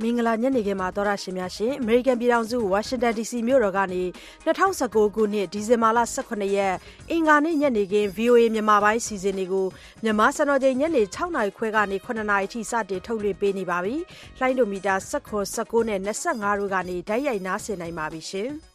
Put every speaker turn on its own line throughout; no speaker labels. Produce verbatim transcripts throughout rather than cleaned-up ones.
မင်္ဂလာညနေခင်းမှာသောရရှင်များရှင်အမေရိကန်ပြည်ထောင်စုဝါရှင်တန် ဒီ စီ မြို့တော်ကနေ၂၀၁၉ခုနှစ်ဒီဇင်ဘာလ၁၇ရက်အင်္ဂါနေ့ညနေခင်း ဗီအိုအေ မြန်မာပိုင်းစီစဉ်တွေကိုမြန်မာစံတော်ချိန်ညနေ၆နာရီခွဲကနေ၇နာရီထိစတင်ထုတ်လွှင့်ပေးနေပါပြီ။လိုင်းဒိုမီတာ၁၇ ၁၉နဲ့၂၅တို့ကနေဓာတ်ရိုက်နားဆင်နိုင်ပါပြီရှင်။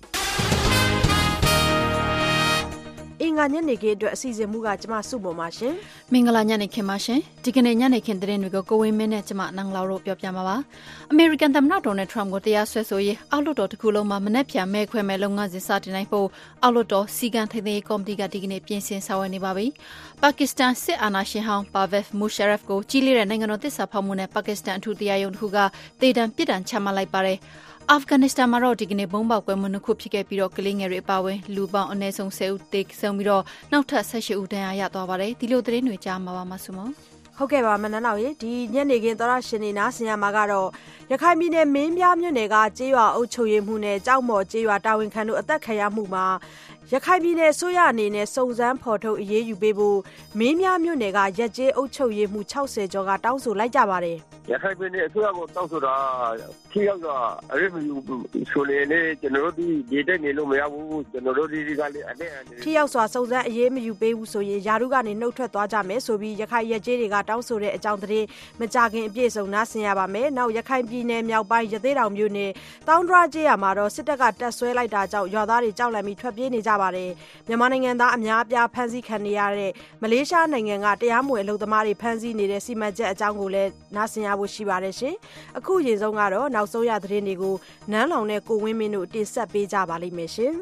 အင်္ဂါညနေခင်းအတွက်အစီအစဉ်မှုကကျမစုပေါ်ပါရှင်
မင်္ဂလာညနေခင်းပါရှင်ဒီကနေ့ညနေခင်းသတင်းတွေကိုကိုဝင်းမင်းနဲ့ကျမနန်းလောင်တို့ပြောပြမှာပါအမေရိကန်သမ္မတဒေါ်နယ်ထရမ့်ကိုတရားစွဲဆိုရေးအောက်လွှတ်တော်တစ်ခုလုံးမှာမနက်ဖြန်မဲခွဲမဲ့လုပ်ငန်းစဉ်စတင်နိုင်ဖို့အောက်လွှတ်တော်စီကံထိန်းသိမ်းရေးကော်မတီကဒီကနေ့ပြင်ဆင်ဆောင်ရွက်နေပါပြီပါကစ္စတန်စစ်အာဏာရှင်ဟောင်းပါဗက်မူရှာရက်ဖ်ကိုကြီးလေးတဲ့နိုင်ငံတော်သစ္စာဖောက်မှုနဲ့ပါကစ္စတန်အထူးတရားရုံးတစ်ခုကတေတံပြစ်ဒဏ်ချမှတ်လိုက်ပါတယ်အာဖဂန်နစ္စတန်မှာတော့ဒီကနေ့ဘုံပေါက်ကွဲမှုနှစ်ခုဖြစ်ခဲ့ပြီးတော့ကလေးငယ်တွေအပါအဝင်လူပေါင်းအနည်းဆုံး၁၀ဦးသေဆုံးပြီးတော့နောက်ထပ်၁၈ဦးဒဏ်ရာရသွားပါတယ်ဒီလိုသတင်းတွေကြားမှာပါမဆုမ
ဟုတ်ကဲ့ပါမနန်းတော်ရေဒီညနေခင်းသောရရှင်နေနားဆင်ရမှာကတော့ရခိုင်ပြည်နယ်မင်းပြားမြို့နယ်ကကျေးရွာအုပ်ချုပ်ရေးမှုနဲ့ကြောက်မော်ကျေးရွာတာဝန်ခံတို့အသက်ခံရမှုမှာရခိုင်ပြည်နယ်ဆိုရအနေနဲ့စုံစမ်းဖော်ထုတ်အရေးယူပေးဖို့မင်းပြားမြို့နယ်ကရက်ကျေးအုပ်ချုပ်ရေးမှု၆၀ကျော်ကတောင်းဆိုလိုက်ကြပါတယ်
ရခိုင်ပြည်နယ်အစိုးရကိုတောင်းဆိုတာထိရောက်စွာအရေးမယူဆိုနေလေကျွန်တော်တို့ဒီဒီတဲ့နေလို့မရဘူးကျွန်တော်တို့ဒီကလည်းအဲ့
ထိရောက်စွာစုံစမ်းအရေးမယူပေးဘူးဆိုရင်ယာရုကနေနှုတ်ထွက်သွားကြမယ်ဆိုပြီးရခိုင်ရက်ကျေးတွေကတောင်းဆိုတဲ့အကြောင်းသတင်းမကြခင်အပြည့်စုံနားဆင်ရပါမယ်နောက်ရခိုင်ပြည်နယ်မြောက်ပိုင်းရသေးတောင်မြို့နယ်တောင်ဒရာကျေးရွာမှာတော့စစ်တပ်ကတပ်ဆွဲလိုက်တာကြောင့်ရွာသားတွေကြောက်လန့်ပြီးထွက်ပြေးနေကြပါတယ်မြန်မာနိုင်ငံသားအများအပြားဖမ်းဆီးခံနေရတဲ့မလေးရှားနိုင်ငံကတရားမဝင်အလုပ်သမားတွေဖမ်းဆီးနေတဲ့စီမံချက်အကြောင်းကိုလည်းနားဆင်ရဖို့ရှိပါတယ်ရှင်အခုရင်ဆုံးကတော့နောက်ဆုံးရသတင်းတွေကိုနန်းလောင်နဲ့ကိုဝင်းမင်းတို့တင်ဆက်ပေးကြပါလိမ့်မယ်ရှင်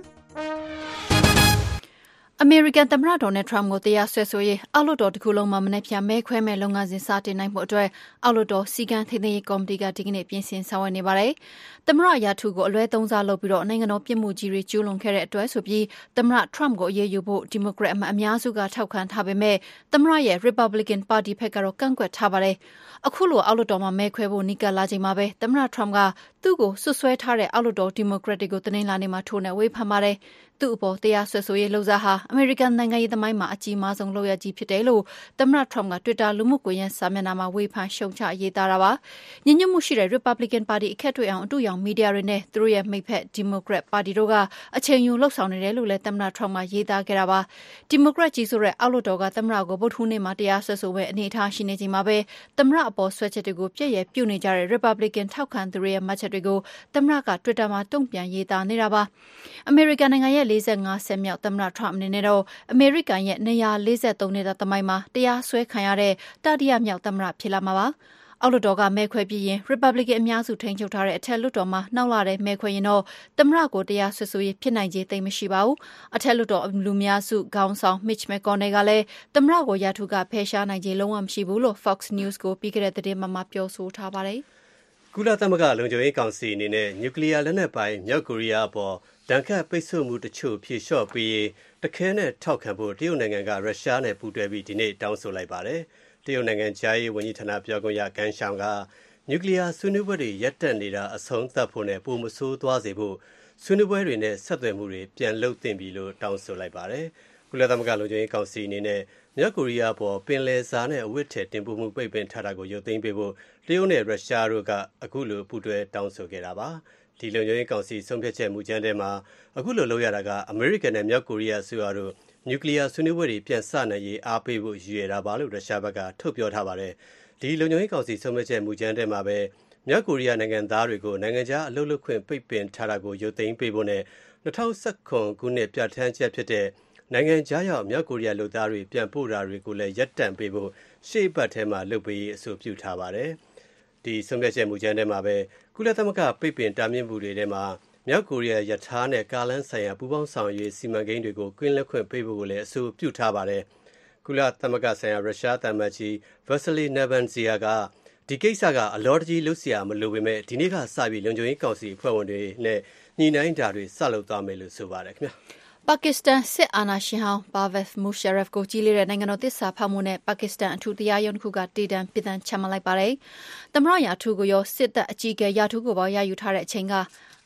အမေရိကန်သမ္မတဒေါ်နယ်ထရမ့်ကိုတရားစွဲဆိုရေးအောက်လွှတ်တော်တစ်ခုလုံးမှာမနေ့ဖြန်မဲခွဲမဲ့လုပ်ငန်းစဉ်စတင်နိုင်ဖို့အတွက်အောက်လွှတ်တော်စီကံထိန်းသိမ်းရေးကော်မတီကဒီကနေ့ပြင်ဆင်ဆောင်ရွက်နေပါတယ်။သမ္မတရာထူးကိုအလွဲသုံးစားလုပ်ပြီးတော့နိုင်ငံတော်ပြည်မှုကြီးတွေကျူးလွန်ခဲ့တဲ့အတွက်ဆိုပြီးသမ္မတထရမ့်ကိုအရေးယူဖို့ဒီမိုကရက်အများစုကထောက်ခံထားပေမဲ့သမ္မတရဲ့ Republican Party ဘက်ကတော့ကန့်ကွက်ထားပါတယ်။အခုလိုအောက်လွှတ်တော်မှာမဲခွဲဖို့နီးကပ်လာချိန်မှာပဲသမ္မတထရမ့်ကသူ့ကိုဆွဆွဲထားတဲ့အောက်လွှတ်တော်ဒီမိုကရက်တွေကိုတင်းလာနေမှာထိုးနေဝေဖန်ပါတယ်။သူ့အပေါ်တရားစွဲဆိုရေးလှုပ်ရှားဟာအမေရိကန်နိုင်ငံရေးသမိုင်းမှာအကြီးမားဆုံးလုပ်ရကြီးဖြစ်တယ်လို့သမ္မတထရမ့်က Twitter လူမှုကွန်ရက်စာမျက်နှာမှာဝေဖန်ရှုံချရေးသားတာပါ။ညဉ့်ညွတ်မှုရှိတဲ့ Republican Party အခက်တွေ့အောင်အတူရောင်မီဒီယာတွေနဲ့သူတို့ရဲ့မိတ်ဖက် Democrat Party တို့ကအချိန်ယူလှုပ်ဆောင်နေတယ်လို့လည်းသမ္မတထရမ့်ကရေးသားခဲ့တာပါ။ Democrat ကြီးဆိုတဲ့အောက်လွှတ်တော်ကသမ္မတကိုဗုဒ္ဓဟူးနေ့မှာတရားစွဲဆိုမဲ့အနေအထားရှိနေချိန်မှာပဲသမ္မတအပေါ်ဆွဲချက်တွေကိုပြည့်ရပြုနေကြတဲ့ Republican ထောက်ခံသူတွေရဲ့မှတ်ချက်တွေကိုသမ္မတက Twitter မှာတုံ့ပြန်ရေးသားနေတာပါ။အမေရိကန်နိုင်ငံရဲ့၄၅ဆက်မြောက်သမ္မတထရမ့်အနေနဲ့တော့အမေရိကန်ရဲ့၂၄၃နှစ်တာသမိုင်းမှာတရားစွဲခံရတဲ့တတိယမြောက်သမ္မတဖြစ်လာမှာပါ။အောက်လွှတ်တော်ကမဲခွဲပြီးရင် Republican အများစုထိန်းချုပ်ထားတဲ့အထက်လွှတ်တော်မှာနောက်လာတဲ့မဲခွဲရင်တော့သမ္မတကိုတရားစွဲဆိုရေးဖြစ်နိုင်ခြေသိပ်မရှိပါဘူး။အထက်လွှတ်တော်လူများစုခေါင်းဆောင် Mitch McConnell ကလည်းသမ္မတကိုရာထူးကဖယ်ရှားနိုင်ခြေလုံးဝမရှိဘူးလို့ Fox News ကိုပြီးခဲ့တဲ့သတင်းမှာမှပြောဆိုထားပါတယ်
။ကုလသမဂ္ဂလုံခြုံရေးကောင်စီအနေနဲ့နျူကလ িয়ার လက်နက်ပိုင်မြောက်ကိုရီးယားအပေါ်ဒဏ်ခတ်ပိတ်ဆို့မှုတချို့ဖြေလျှော့ပေးတခဲနဲ့ထောက်ခံဖို့တရုတ်နိုင်ငံကရုရှားနဲ့ပူးတွဲပြီးဒီနေ့တောင်းဆိုလိုက်ပါတယ်။တရုတ်နိုင်ငံခြားရေးဝန်ကြီးဌာနပြောခွင့်ရကန်ရှောင်ကနျူကလ িয়ার ဆွေးနွေးပွဲတွေရပ်တန့်နေတာအဆုံးသတ်ဖို့နဲ့ပိုမဆိုးသွားစေဖို့ဆွေးနွေးပွဲတွေနဲ့ဆက်သွယ်မှုတွေပြန်လုပ်သင့်ပြီလို့တောင်းဆိုလိုက်ပါတယ်။ကုလသမဂ္ဂလုံခြုံရေးကောင်စီအနေနဲ့မြောက်ကိုရီးယားပေါ်ပင်လယ်စာနဲ့အဝတ်ထည်တင်ပို့မှုပိတ်ပင်ထားတာကိုရုပ်သိမ်းပေးဖို့တရုတ်နဲ့ရုရှားတို့ကအခုလိုပူးတွဲတောင်းဆိုခဲ့တာပါ။ဒီလုံခြုံရေးကောင်စီဆုံးဖြတ်ချက်မူကြမ်းထဲမှာအခုလိုလုပ်ရတာကအမေရိကန်နဲ့မြောက်ကိုရီးယားအစိုးရတို့နျူကလ িয়ার ဆွေးနွေးပွဲတွေပြန်စနိုင်ရေးအားပေးဖို့ရည်ရွယ်တာပါလို့ရုရှားဘက်ကထုတ်ပြောထားပါတယ်။ဒီလုံခြုံရေးကောင်စီဆုံးဖြတ်ချက်မူကြမ်းထဲမှာပဲမြောက်ကိုရီးယားနိုင်ငံသားတွေကိုနိုင်ငံခြားအလုပ်လုပ်ခွင့်ပိတ်ပင်ထားတာကိုရုပ်သိမ်းပေးဖို့နဲ့၂၀၁၇ခုနှစ်ပြဋ္ဌာန်းချက်ဖြစ်တဲ့နိုင်ငံခြားရောက်မြောက်ကိုရီးယားလူသားတွေပြန်ပို့တာတွေကိုလည်းရပ်တန့်ပေးဖို့ရှေ့ပတ်ထဲမှာလုပ်ပေးအဆိုပြုထားပါတယ်။ဒီဆုံးဖြတ်ချက်မူကြမ်းထဲမှာပဲကုလသမဂ္ဂပိတ်ပင်တားမြစ်မှုတွေထဲမှာမြောက်ကိုရီးယားယထာနဲ့ကာလန်းဆိုင်ရာပူးပေါင်းဆောင်ရွက်စီမံကိန်းတွေကိုကွင်းလက်ခွင့်ပေးဖို့ကိုလည်းအဆိုပြုထားပါတယ်။ကုလသမဂ္ဂဆိုင်ရာရုရှားသံအမတ်ကြီး Vasily Nebenzia ကဒီကိစ္စကအလောတကြီးလုပ်เสียမလို့ပေမဲ့ဒီနေ့ကစပြီးလုံခြုံရေးကောင်စီအဖွဲ့ဝင်တွေနဲ့ညှိနှိုင်းတာတွေဆက်လုပ်သွားမယ်လို့ဆိုပါတယ်ခင်ဗျာ
။ပါကစ္စတန်စစ်အာဏာရှင်ဟောင်းပါဗက်မူရှာရက်ဖ်ကိုကြီးလေးတဲ့နိုင်ငံတော်သစ္စာဖောက်မှုနဲ့ပါကစ္စတန်အထူးတရားရုံးတစ်ခုကတေတံပြစ်ဒဏ်ချမှတ်လိုက်ပါတယ်။သမ္မတရာထူးကိုရောစစ်တပ်အကြီးအကဲရာထူးကိုပါရယူထားတဲ့အချိန်က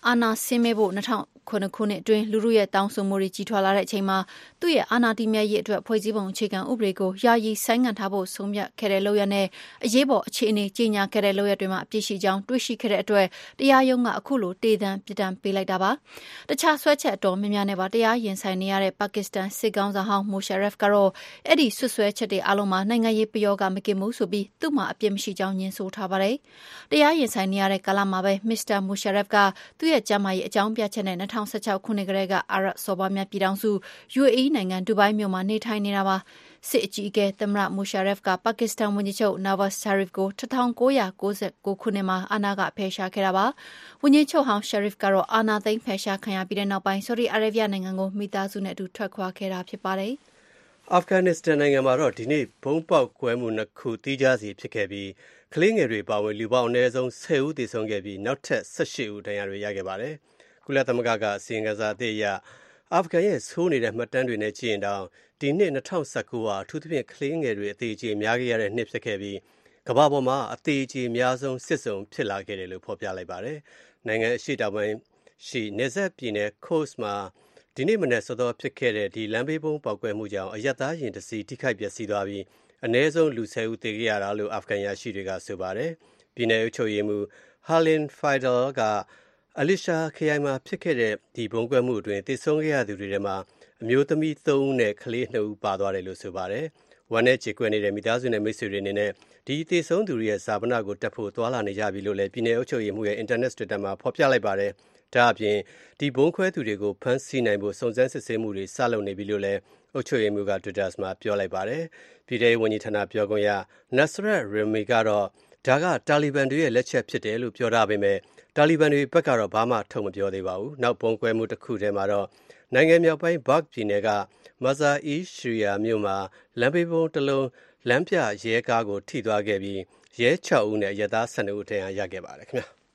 အာဏာဆင်းမဲ့ဖို့၂၀၀၇ခုနှစ်အတွင်းလူထုရဲ့တောင်းဆိုမှုတွေကြီးထွားလာတဲ့အချိန်မှာသူ့ရဲ့အာဏာတည်မြဲရေးအတွက်ဖွဲ့စည်းပုံအခြေခံဥပဒေကိုယာယီဆိုင်းငံ့ထားဖို့ဆုံးဖြတ်ခဲ့တဲ့လုပ်ရပ်နဲ့အရေးပေါ်အခြေအနေကြီးညာခဲ့တဲ့လုပ်ရပ်တွေမှာအပြစ်ရှိကြောင်းတွေ့ရှိခဲ့တဲ့အတွက်တရားရုံးကအခုလိုတေသံပြစ်ဒဏ်ပေးလိုက်တာပါ။တခြားဆွဲချက်အတော်များများနဲ့ပါတရားရင်ဆိုင်နေရတဲ့ပါကစ္စတန်စစ်ကောင်ဆောင်ဟောင်းမိုရှာရက်ဖ်ကတော့အဲ့ဒီဆွဆွဲချက်တွေအလုံးမှာနိုင်ငံရေးပယောဂမကင်မှုဆိုပြီးသူ့မှာအပြစ်မရှိကြောင်းညှင်းဆိုထားပါတယ်။တရားရင်ဆိုင်နေရတဲ့ကာလမှာပဲမစ္စတာမိုရှာရက်ဖ်ကသူ့ရဲ့ကျန်းမာရေးအကြောင်းပြချက်နဲ့၂၀၁၆ခုနှစ်ကလေးကအာရပ်စော်ဘွားများပြည်ထောင်စု ယူအေအီ နိုင်ငံဒူဘိုင်းမြို့မှာနေထိုင်နေတာပါစစ်အကြီးအကဲသမ္မတမိုရှာရက်ဖ်ကပါကစ္စတန်ဝန်ကြီးချုပ်နာဝတ်ရှာရစ်ကို၁၉၉၉ခုနှစ်မှာအာဏာကဖယ်ရှားခဲ့တာပါဝန်ကြီးချုပ်ဟောင်းရှာရစ်ကတော့အာဏာသိမ်းဖယ်ရှားခံရပြီးတဲ့နောက်ပိုင်းဆော်ဒီအာရေဗျနိုင်ငံကိုမိသားစုနဲ့အတူထွက်ခွာခဲ့တာဖြစ်ပါတယ်
အာဖဂန်နစ္စတန်နိုင်ငံမှာတော့ဒီနေ့ဘုံပေါက်ကွဲမှုနှစ်ခုတီးခြားစီဖြစ်ခဲ့ပြီးကလေးငယ်တွေပါဝင်လူပေါင်းအနည်းဆုံး၁၀ဦးသေဆုံးခဲ့ပြီးနောက်ထပ်၁၈ဦးဒဏ်ရာတွေရခဲ့ပါတယ်ကုလသမဂ္ဂကအစီရင်ခံစာအသစ်အရအာဖဂန်ရဲ့ဆိုးနေတဲ့မှတ်တမ်းတွေနဲ့ကြည့်ရင်တောင်ဒီနှစ်၂၀၁၉ဟာအထူးသဖြင့်ကလေးငယ်တွေအသေးအကျေများခဲ့ရတဲ့နှစ်ဖြစ်ခဲ့ပြီးကမ္ဘာပေါ်မှာအသေးအကျေအများဆုံးစစ်စုံဖြစ်လာခဲ့တယ်လို့ဖော်ပြလိုက်ပါတယ်။နိုင်ငံအရှေ့တောင်ပိုင်းရှိနေဆက်ပြည်နယ်ခို့စ်မှာဒီနေ့မနက်စောစောဖြစ်ခဲ့တဲ့ဒီလမ်းဘေးဘုံပေါက်ကွဲမှုကြောင့်အရပ်သားယာဉ်တစ်စီးထိခိုက်ပျက်စီးသွားပြီးအနည်းဆုံးလူ၁၀ဦးသေခဲ့ရတာလို့အာဖဂန်ရရှိတွေကဆိုပါတယ်။ပြည်နယ်အုပ်ချုပ်ရေးမှူးဟာလင်ဖိုင်ဒယ်ကအလီရှာခရိုင်မှာဖြစ်ခဲ့တဲ့ဒီဘုံကွဲမှုအတွင်းသေဆုံးခဲ့ရသူတွေထဲမှာအမျိုးသမီး၃ဦးနဲ့ကလေး၂ဦးပါသွားတယ်လို့ဆိုပါတယ်။ဝန်နဲ့ကြေကွဲနေတဲ့မိသားစုနဲ့မိတ်ဆွေတွေအနေနဲ့ဒီသေဆုံးသူတွေရဲ့ဇာပနာကိုတက်ဖို့သွာလာနေကြပြီလို့လည်းပြည်내အုပ်ချုပ်ရေးမှူးရဲ့ internet Twitter မှာဖော်ပြလိုက်ပါတယ်။ဒါအပြင်ဒီဘုံခွဲသူတွေကိုဖမ်းဆီးနိုင်ဖို့စုံစမ်းစစ်ဆေးမှုတွေစလုပ်နေပြီလို့လည်းအုပ်ချုပ်ရေးမှူးက Twitter မှာပြောလိုက်ပါတယ်။ပြည်ထောင်ဝန်ကြီးဌာနပြောခွင့်ရ Nasrat Rimi ကတော့ဒါကတာလီဘန်တွေရဲ့လက်ချက်ဖြစ်တယ်လို့ပြောထားပေမဲ့တာလီဘန်တွေဘက်ကတော့ဘာမှထုတ်မပြောသေးပါဘူး။နောက်ပုံကွဲမှုတစ်ခုထဲမှာတော့နိုင်ငံမြောက်ပိုင်းဘတ်ပြည်နယ်ကမာဇာအီရှီယာမြို့မှာလမ်းဘေးဘုံတစ်လုံးလမ်းပြရဲကားကိုထိသွားခဲ့ပြီးရဲ၆ဦးနဲ့ရဲသား၁၂ဦးထံရခဲ့ပါတယ်ခင်ဗျာ။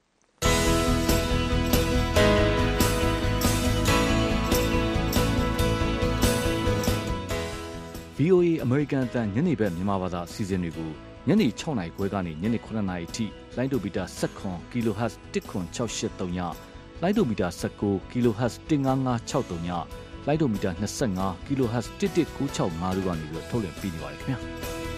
ဗီအိုအေ အမေရိကန်အသံညနေဘက်မြန်မာဘာသာအစီအစဉ်တွေကိုညနေ၆နာရီခွဲကနေညနေ၇နာရီထိလိုင်းဒိုမီတာ၁၇ kHz တစ်ခွန်၆၈၃ညလိုင်းဒိုမီတာ၁၉ kHz တစ်၅၅၆၃ညလိုင်းဒိုမီတာ၂၅ kHz တစ်တစ်၉၆၅တို့ကနေပြီးထုတ်လွှင့်ပေးနေပါတယ်ခင်ဗျာ။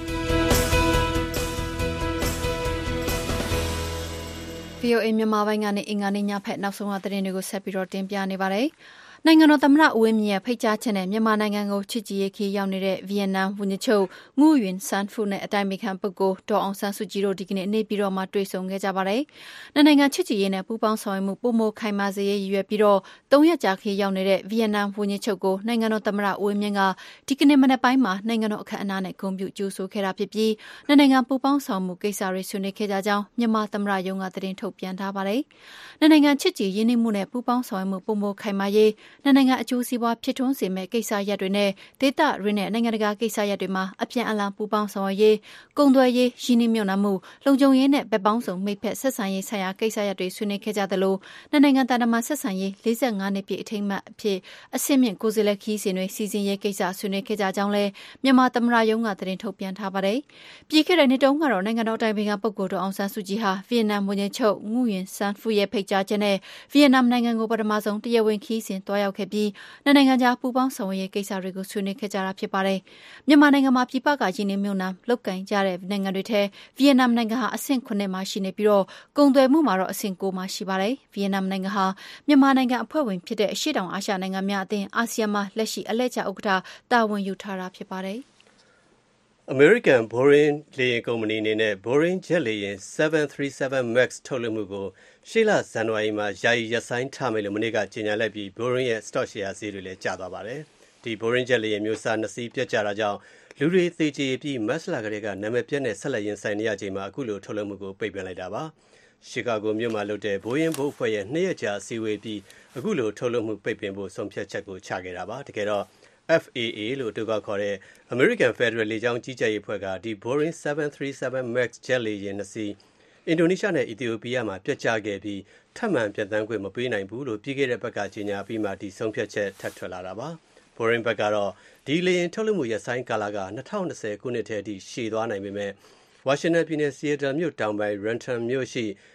ဗီအိုအေ မြန်မာပိုင်းကနေအင်္ဂါနေ့ညဖက်နောက်ဆုံးရသတင်းတွေကိုဆက်ပြီးတော့တင်ပြနေပါတယ်။နိုင်ငံတော်သမ္မတဦးဝင်းမြင့်ရဲ့ဖိတ်ကြားချက်နဲ့မြန်မာနိုင်ငံကိုချစ်ကြည်ရေးခီးရောက်နေတဲ့ဗီယက်နမ်ဝန်ကြီးချုပ်ငူယွင်ဆန်ဖူနဲ့အတိုင်ပင်ခံပုဂ္ဂိုလ်ဒေါ်အောင်ဆန်းစုကြည်တို့ဒီကနေ့နေပြည်တော်မှာတွေ့ဆုံခဲ့ကြပါတယ်။နိုင်ငံချစ်ကြည်ရေးနဲ့ပူးပေါင်းဆောင်ရွက်မှုပုံမိုခိုင်မာစေရေးရည်ရွယ်ပြီးတော့သုံးရက်ကြာခီးရောက်နေတဲ့ဗီယက်နမ်ဝန်ကြီးချုပ်ကိုနိုင်ငံတော်သမ္မတဦးဝင်းမြင့်ကဒီကနေ့မနက်ပိုင်းမှာနိုင်ငံတော်အခမ်းအနားနဲ့ဂုဏ်ပြုကြိုဆိုခဲ့တာဖြစ်ပြီးနိုင်ငံပူးပေါင်းဆောင်မှုကိစ္စတွေဆွေးနွေးခဲ့ကြကြောင်းမြန်မာသမ္မတရုံးကသတင်းထုတ်ပြန်ထားပါတယ်။နိုင်ငံချစ်ကြည်ရင်းနှီးမှုနဲ့ပူးပေါင်းဆောင်ရွက်မှုပုံမိုခိုင်မာရေးနိုင်ငံအကျိုးစီးပွားဖြစ်ထွန်းစေမယ့်ကိစ္စရပ်တွေနဲ့ဒေသရင်းနဲ့နိုင်ငံတကာကိစ္စရပ်တွေမှာအပြန်အလှန်ပူးပေါင်းဆောင်ရွက်ရေးကုန်သွယ်ရေးရင်းနှီးမြှုပ်နှံမှုလုံခြုံရေးနဲ့ဗက်ပေါင်းစုံမိတ်ဖက်ဆက်ဆံရေးဆိုင်ရာကိစ္စရပ်တွေဆွေးနွေးခဲ့ကြသလိုနိုင်ငံတကာဆက်ဆံရေး၄၅နှစ်ပြည့်အထိမ်းအမှတ်အဖြစ်အဆင့်မြင့်ကိုယ်စားလှယ်ခီးစဉ်တွေစီစဉ်ရေးကိစ္စဆွေးနွေးခဲ့ကြကြောင်းလည်းမြန်မာသမ္မတရုံးကသတင်းထုတ်ပြန်ထားပါတယ်။ပြည်ခဲ့တဲ့နှစ်တုန်းကတော့နိုင်ငံတော်တိုင်ပင်ခံပုဂ္ဂိုလ်ဒေါ်အောင်ဆန်းစုကြည်ဟာဗီယက်နမ်ဝန်ကြီးချုပ်ငူယွင်ဆန်ဖူရဲ့ဖိတ်ကြားချက်နဲ့ဗီယက်နမ်နိုင်ငံကိုပထမဆုံးတရားဝင်ခီးစဉ်တွားရောက်ခဲ့ပြီးနိုင်ငံခြားပူးပေါင်းဆောင်ရွက်ရေးကိစ္စတွေကိုဆွေးနွေးခဲ့ကြတာဖြစ်ပါတယ်။မြန်မာနိုင်ငံမှာပြည်ပကရင်းနှီးမြှုပ်နှံလုပ်ကိုင်ကြတဲ့နိုင်ငံတွေထဲဗီယက်နမ်နိုင်ငံဟာအဆင့်ခုနှစ်မှာရှိနေပြီးတော့ကုန်သွယ်မှုမှာတော့အဆင့်ကိုမှာရှိပါတယ်။ဗီယက်နမ်နိုင်ငံဟာမြန်မာနိုင်ငံအဖွဲ့ဝင်ဖြစ်တဲ့အရှေ့တောင်အာရှနိုင်ငံများအသင်းအာဆီယံမှာလက်ရှိအလှည့်ကျဥက္ကဋ္ဌတာဝန်ယူထားတာဖြစ်ပါတယ်။
American Boeing လေယာဉ်ကုမ္ပဏီအနေနဲ့ Boeing ဂျက်လေယာဉ် seven thirty-seven max ထုတ်လုပ်မှုကိုရှေ့လဇန်နဝါရီမှာယာယီရပ်ဆိုင်းထားမယ်လို့မနေ့ကကြေညာလိုက်ပြီး Boeing ရဲ့ stock share ဈေးတွေလည်းကျသွားပါတယ်။ဒီ Boeing ဂျက်လေယာဉ်မျိုးစားနှစ်စီးပျက်ကျတာကြောင့်လူတွေသေကြေပြီးမတ်လကလေးကနာမည်ပြက်နဲ့ဆက်လက်ရင်ဆိုင်နေရချိန်မှာအခုလိုထုတ်လုပ်မှုကိုပိတ်ပင်လိုက်တာပါ။ရှီကာဂိုမြို့မှာလုပ်တဲ့ Boeing ဘုတ်အဖွဲ့ရဲ့နှစ်ရက်ကြာအစည်းအဝေးပြီးအခုလိုထုတ်လုပ်မှုပိတ်ပင်ဖို့ဆုံးဖြတ်ချက်ကိုချခဲ့တာပါ။တကယ်တော့ F A A လို့အတိုကောက်ခေါ်တဲ့ American Federal လေကြောင်းကြီးကြပ်ရေးအဖွဲ့ကဒီ Boeing seven thirty-seven max ဂျက်လေယာဉ်နှစ်စီးအင်ဒိုနီးရှားနဲ့အီသီယိုးပီးယားမှာပျက်ကျခဲ့ပြီးထပ်မံပြန်တန်းခွင့်မပေးနိုင်ဘူးလို့ပြီးခဲ့တဲ့ဘက်ကကြေညာပြီးမှဒီဆုံးဖြတ်ချက်ထပ်ထွက်လာတာပါ။ Boeing ဘက်ကတော့ဒီလေယာဉ်ထုတ်လုပ်မှုရပ်ဆိုင်းကာလက၂၀၂၀ခုနှစ်ထဲအထိရှည်သွားနိုင်ပေမဲ့ဝါရှင်တန်ပြည်နယ် Seattle မြို့တောင်ပိုင်း Renton မြို့ရှိ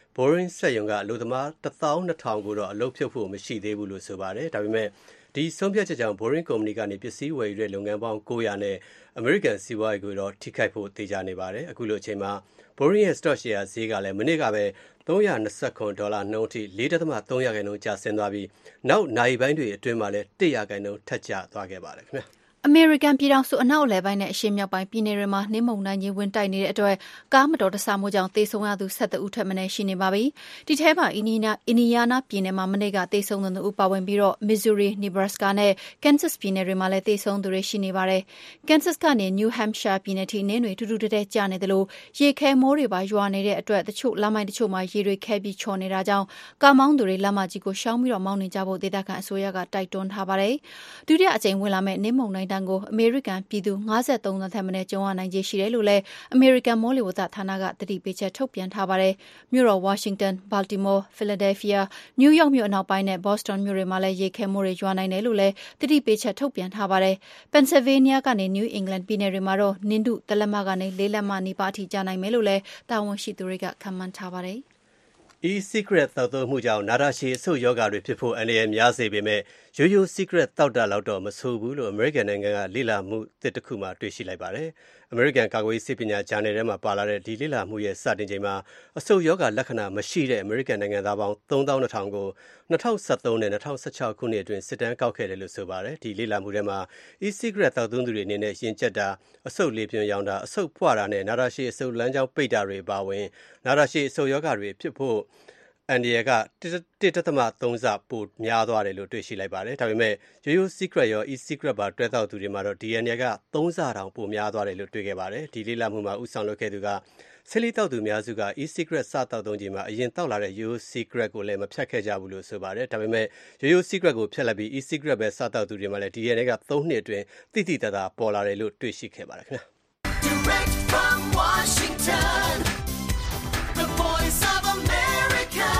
ဘိုရင်းစက်ရုံကအလုပ်သမားတစ်သောင်းနှစ်ထောင်ကိုတော့အလုပ်ဖြုတ်ဖို့မရှိသေးဘူးလို့ဆိုပါတယ်ဒါပေမဲ့ဒီဆုံးဖြတ်ချက်ကြောင့်ဘိုရင်းကုမ္ပဏီကနေပစ္စည်းဝယ်ယူတဲ့လုပ်ငန်းပေါင်း၉ရာနဲ့အမေရိကန်စီးပွားရေးကိုတော့ထိခိုက်ဖို့သေချာနေပါတယ်အခုလိုအချိန်မှာဘိုရင်းရဲ့ stock share ဈေးကလည်းမနေ့ကပဲသုံးရာ၂၇ဒေါ်လာနှုန်းအထိ ၄.၃ ရာခိုင်နှုန်းကျဆင်းသွားပြီးနောက်နိုင်ပိုင်းတွေအတွင်းမှာလည်း၁ရာခိုင်နှုန်းထပ်ကျသွားခဲ့ပါတယ်ခင်ဗျာ
အမေရိကန်ပြည်ထောင်စုအနောက်အလယ်ပိုင်းနဲ့အရှေ့မြောက်ပိုင်းပြည်နယ်တွေမှာနှင်းမုန်တိုင်းကြီးဝင်တိုက်နေတဲ့အတွက်ကားမတော်တဆမှုကြောင့်သေဆုံးရသူ၁၁ဦးထက်မနည်းရှိနေပါပြီ။ဒီထဲမှာအင်ဒီယာအင်ဒီယာနာပြည်နယ်မှာမနေ့ကသေဆုံးသူဦးပါဝင်ပြီးတော့ Missouri, Nebraska နဲ့ Kansas ပြည်နယ်တွေမှာလည်းသေဆုံးသူတွေရှိနေပါတယ်။ Kansas ကနေ New Hampshire ပြည်နယ်ထိနင်းတွေတူတူတဲတဲကျနေတယ်လို့ရေခဲမိုးတွေပါရွာနေတဲ့အတွက်တချို့လမ်းမိုင်းတချို့မှာရေတွေခဲပြီးချော်နေတာကြောင့်ကားမောင်းသူတွေလမ်းမကြီးကိုရှောင်းပြီးတော့မောင်းနေကြဖို့ဒေသခံအစိုးရကတိုက်တွန်းထားပါတယ်။ဒုတိယအကြိမ်ဝင်လာမဲ့နှင်းမုန်တိုင်းတန်းကိုအမေရိကန်ပြည်သူ၅၃သန်းထက်မနည်းကြုံရနိုင်ခြေရှိတယ်လို့လည်းအမေရိကန်မိုးလေဝသဌာနကသတိပေးချက်ထုတ်ပြန်ထားပါတယ်။မြို့တော်ဝါရှင်တန်၊ဘာလ်တီမော၊ဖီလာဒဲဖီးယား၊နယူးယောက်မြို့အနောက်ပိုင်းနဲ့ဘော့စတွန်မြို့တွေမှာလည်းရေခဲမိုးတွေရွာနိုင်တယ်လို့လည်းသတိပေးချက်ထုတ်ပြန်ထားပါတယ်။ပန်ဆယ်ဗေးနီးယားကနေနယူးအင်္ဂလန်ပြည်နယ်တွေမှာတော့နင်းဒုတလက်မကနေလေးလက်မနီးပါးအထိကျနိုင်မယ်လို့လည်းတာဝန်ရှိသူတွေကခန့်မှန်းထားပါတယ်။
e-cigarette သောက်သုံးမှုကြောင့်နာတာရှည်အဆုတ်ရောဂါတွေဖြစ်ဖို့အန္တရာယ်များစေပေမဲ့ရိုးရိုး cigarette သောက်တာလောက်တော့မဆိုးဘူးလို့အမေရိကန်နိုင်ငံကလေ့လာမှုသစ်တစ်ခုမှတွေ့ရှိလိုက်ပါတယ်။အမေရိကန်ကာကွယ်ရေးစိတ်ပညာဂျာနယ်ထဲမှာပါလာတဲ့ဒီလေ့လာမှုရဲ့စတင်ချိန်မှာအဆုတ်ရောဂါလက္ခဏာမရှိတဲ့အမေရိကန်နိုင်ငံသားပေါင်းသုံးသောင်းနှစ်ထောင်ကို၂၀၁၃နဲ့၂၀၁၆ခုနှစ်အတွင်းစစ်တမ်းကောက်ခဲ့တယ်လို့ဆိုပါတယ်။ဒီလေ့လာမှုထဲမှာ e-cigarette သောက်သုံးသူတွေအနေနဲ့ရင်ကျက်တာအဆုတ်လေပြွန်ရောင်တာအဆုတ်ဖွတာနဲ့နာတာရှည်အဆုတ်လမ်းကြောင်းပိတ်တာတွေပါဝင်နာတာရှည်အဆုတ်ရောဂါတွေဖြစ်ဖို့အန်ဒီယာကတစ်တသမသုံးဆပိုများသွားတယ်လို့တွေ့ရှိလိုက်ပါတယ်။ဒါပေမဲ့ရိုးရိုး cigarette ရော e-cigarette ပါတွဲသောက်သူတွေမှာတော့ဒီအန်ဒီယာကသုံးဆတောင်ပိုများသွားတယ်လို့တွေ့ခဲ့ပါတယ်။ဒီလေ့လာမှုမှာဥဆောင်လုပ်ခဲ့သူကဆေးလိတောက်သူများစုက e-cigarette စတောက်သုံးချိန်မှာအရင်တောက်လာတဲ့ရိုးရိုး cigarette ကိုလည်းမဖြတ်ခဲ့ကြဘူးလို့ဆိုပါတယ်။ဒါပေမဲ့ရိုးရိုး cigarette ကိုဖြတ်လိုက်ပြီး e-cigarette ပဲစတောက်သူတွေမှာလည်းဒီအန်ဒီယာကသုံးနှစ်အတွင်းတိတိတသာပေါ်လာတယ်လို့တွေ့ရှိခဲ့ပါတယ်ခင်ဗျာ။ Direct from Washington, the voice of America,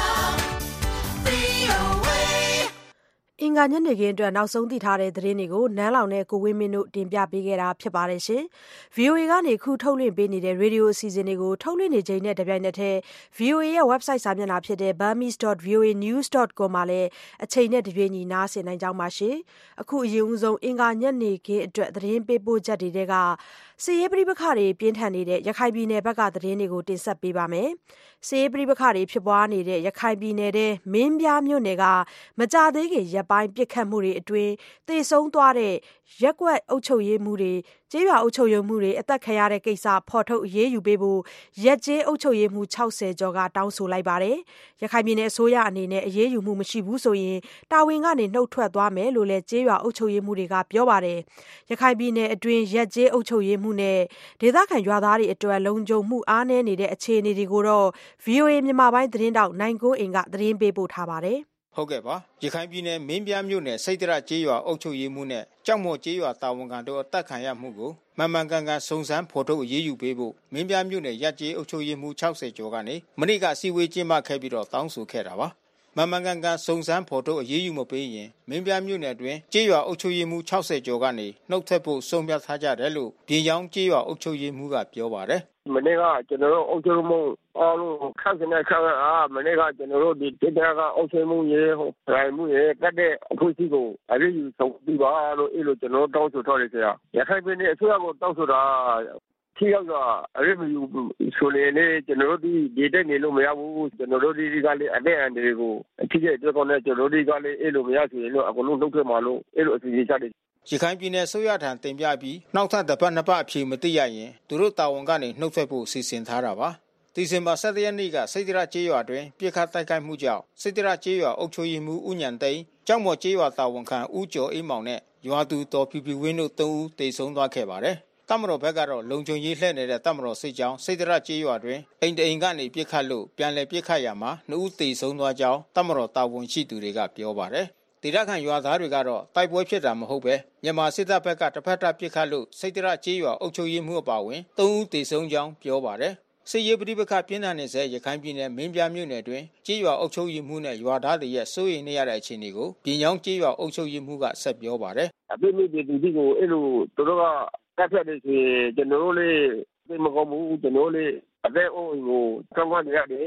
အင်္ဂါညနေခင်းအတွက်နောက်ဆုံးသိထားတဲ့သတင်းတွေကိုနန်းလောင်နဲ့ကိုဝင်းမင်းတို့တင်ပြပေးခဲ့တာဖြစ်ပါတယ်ရှင်။ ဗီအိုအေကနေခုထုတ်လွှင့်ပေးနေတဲ့ရေဒီယိုအစီအစဉ်တွေကိုထုတ်လွှင့်နေချိန်နဲ့တပြိုင်နက်တည်း ဗီအိုအေရဲ့ website စာမျက်နှာဖြစ်တဲ့ burmese dot v o a news dot com မှာလည်းအချိန်နဲ့တပြေးညီနားဆင်နိုင်ကြပါရှင်။အခုအရင်ဦးဆုံးအင်္ဂါညနေခင်းအတွက်သတင်းပေးပို့ချက်တွေကစစ်ရေးပဋိပက္ခတွေပြင်းထန်နေတဲ့ရခိုင်ပြည်နယ်ဘက်ကသတင်းတွေကိုတင်ဆက်ပေးပါမယ်။စစ်ရေးပဋိပက္ခတွေဖြစ်ပွားနေတဲ့ရခိုင်ပြည်နယ်ထဲမင်းပြားမြို့နယ်ကမကြသေးခင်ရပ်ပိုင်းပြစ်ခတ်မှုတွေအတွင်းသေဆုံးသွားတဲ့ရက်ကွက်အုပ်ချုပ်ရေးမှုတွေကျေးရွာအုပ်ချုပ်ရေးမှုတွေအသက်ခံရတဲ့ကိစ္စဖော်ထုတ်အရေးယူပေးဖို့ရက်ကျေးအုပ်ချုပ်ရေးမှု၆၀ကျော်ကတောင်းဆိုလိုက်ပါတယ်။ရခိုင်ပြည်နယ်အစိုးရအနေနဲ့အရေးယူမှုမရှိဘူးဆိုရင်တာဝန်ကနေနှုတ်ထွက်သွားမယ်လို့လည်းကျေးရွာအုပ်ချုပ်ရေးမှုတွေကပြောပါတယ်။ရခိုင်ပြည်နယ်အတွင်းရက်ကျေးအုပ်ချုပ်ရေးမှုနဲ့ဒေသခံရွာသားတွေအတွက်လုံခြုံမှုအားနည်းနေတဲ့အခြေအနေတွေကိုတော့ ဗီအိုအေမြန်မာပိုင်းသတင်းတောက်နိုင်ကိုအိမ်ကသတင်းပေးပို့ထားပါတယ်။
ဟုတ်ကဲ့ပါရခိုင်ပြည်နယ်မင်းပြားမြို့နယ်စိတ်တရကျေးရွာအုပ်ချုပ်ရေးမှုနဲ့ကြောက်မော်ကျေးရွာတာဝန်ခံတို့အသက်ခံရမှုကိုမှန်မှန်ကန်ကန်စုံစမ်းဖော်ထုတ်အရေးယူပေးဖို့မင်းပြားမြို့နယ်ရပ်ကျေးအုပ်ချုပ်ရေးမှု၆၀ကျော်ကနေမနေ့ကစီဝေးကျင်းပခဲ့ပြီးတော့တောင်းဆိုခဲ့တာပါမှန်မှန်ကန်ကန်စုံစမ်းဖော်ထုတ်အရေးယူမပေးရင်မင်းပြားမြို့နယ်အတွင်းကျေးရွာအုပ်ချုပ်ရေးမှု၆၀ကျော်ကနေနှုတ်ထွက်ဖို့ဆုံးဖြတ်ထားကြတယ်လို့ပြည်ချောင်းကျေးရွာအုပ်ချုပ်ရေးမှုကပြောပါတယ်
မနေ့ကကျွန်တော်တို့အုပ်ချုပ်မှုအားလုံးခက်စနေခက်အားမနေ့ကကျွန်တော်တို့ဒီဒေသကအုပ်ချုပ်မှုရေဟိုရိုင်းမှုရေတက်တဲ့အခုစီကိုအရေးယူဆုံးပြီးပါလို့အဲ့လိုကျွန်တော်တောင်းဆိုထားတယ်ဆရာရခိုင်ပြည်နယ်အစိုးရကိုတောင်းဆိုတာထိရောက်စွာအရေးမယူဆိုရင်လည်းကျွန်တော်တို့ဒီဒေသနေလို့မရဘူးကျွန်တော်တို့ဒီကလည်းအတဲ့အန်တွေကိုအထူးရဲ့အတွက်ကောနဲ့ကျွန်တော်တို့ကလည်းအဲ့လိုမရဆိုရင်တော့အကုန်လုံးနှုတ်ထွက်မှာလို့အဲ့လိုအစီအစဉ်ချတယ်
ရခိုင်ပြည်နယ်ဆိုရထံတင်ပြပြီးနောက်ထပ်တစ်ပတ်နှစ်ပတ်အဖြေမသိရရင်သူတို့တာဝန်ကနေနှုတ်ထွက်ဖို့စီစဉ်ထားတာပါဒီဇင်ဘာ၁၁ရက်နေ့ကစိတ်တရကျေးရွာတွင်ပြစ်ခတ်တိုက်ခိုက်မှုကြောင့်စိတ်တရကျေးရွာအုပ်ချုပ်ရေးမှူးဦးညံသိန်းကျောက်မော်ကျေးရွာတာဝန်ခံဦးကျော်အေးမောင်နဲ့ရွာသူတော်ဖြူဖြူဝင်းတို့သုံးဦးတေဆုံးသွားခဲ့ပါတယ်တမတော်ဘက်ကတော့လုံခြုံရေးလှည့်နေတဲ့တမတော်စစ်ကြောင်းစိတ်တရကျေးရွာတွင်အိမ်တအိမ်ကနေပြစ်ခတ်လို့ပြန်လည်ပြစ်ခတ်ရမှာနှစ်ဦးတေဆုံးသွားကြောင်းတမတော်တာဝန်ရှိသူတွေကပြောပါတယ်ဒေသခံရွာသားတွေကတော့တိုက်ပွဲဖြစ်တာမဟုတ်ပဲမြန်မာစစ်တပ်ဘက်ကတစ်ဖက်တပ်ပစ်ခတ်လို့စိတ်တရကျေးရွာအုပ်ချုပ်ရေးမှုအပါအဝင်သုံးဦးတေဆုံးကြောင်းပြောပါတယ်စစ်ရေးပဋိပက္ခပြင်းထန်နေစေရခိုင်ပြည်နယ်မင်းပြားမြို့နယ်တွင်ကျေးရွာအုပ်ချုပ်ရေးမှုနဲ့ရွာသားတွေရဲ့စိုးရိမ်နေရတဲ့အခြေအနေကိုပြည်ချောင်းကျေးရွာအုပ်ချုပ်ရေးမှုကဆက်ပြောပါတယ်
အပြစ်မဲ့ပြည်သူတွေကိုအဲ့လိုသူတို့ကတက်ဖြတ်နေစီကျွန်တော်တို့လေးသိမကောင်းဘူးကျွန်တော်လေးအသက်အိုးအိမ်ကိုကောင်းကောင်းနေရတယ်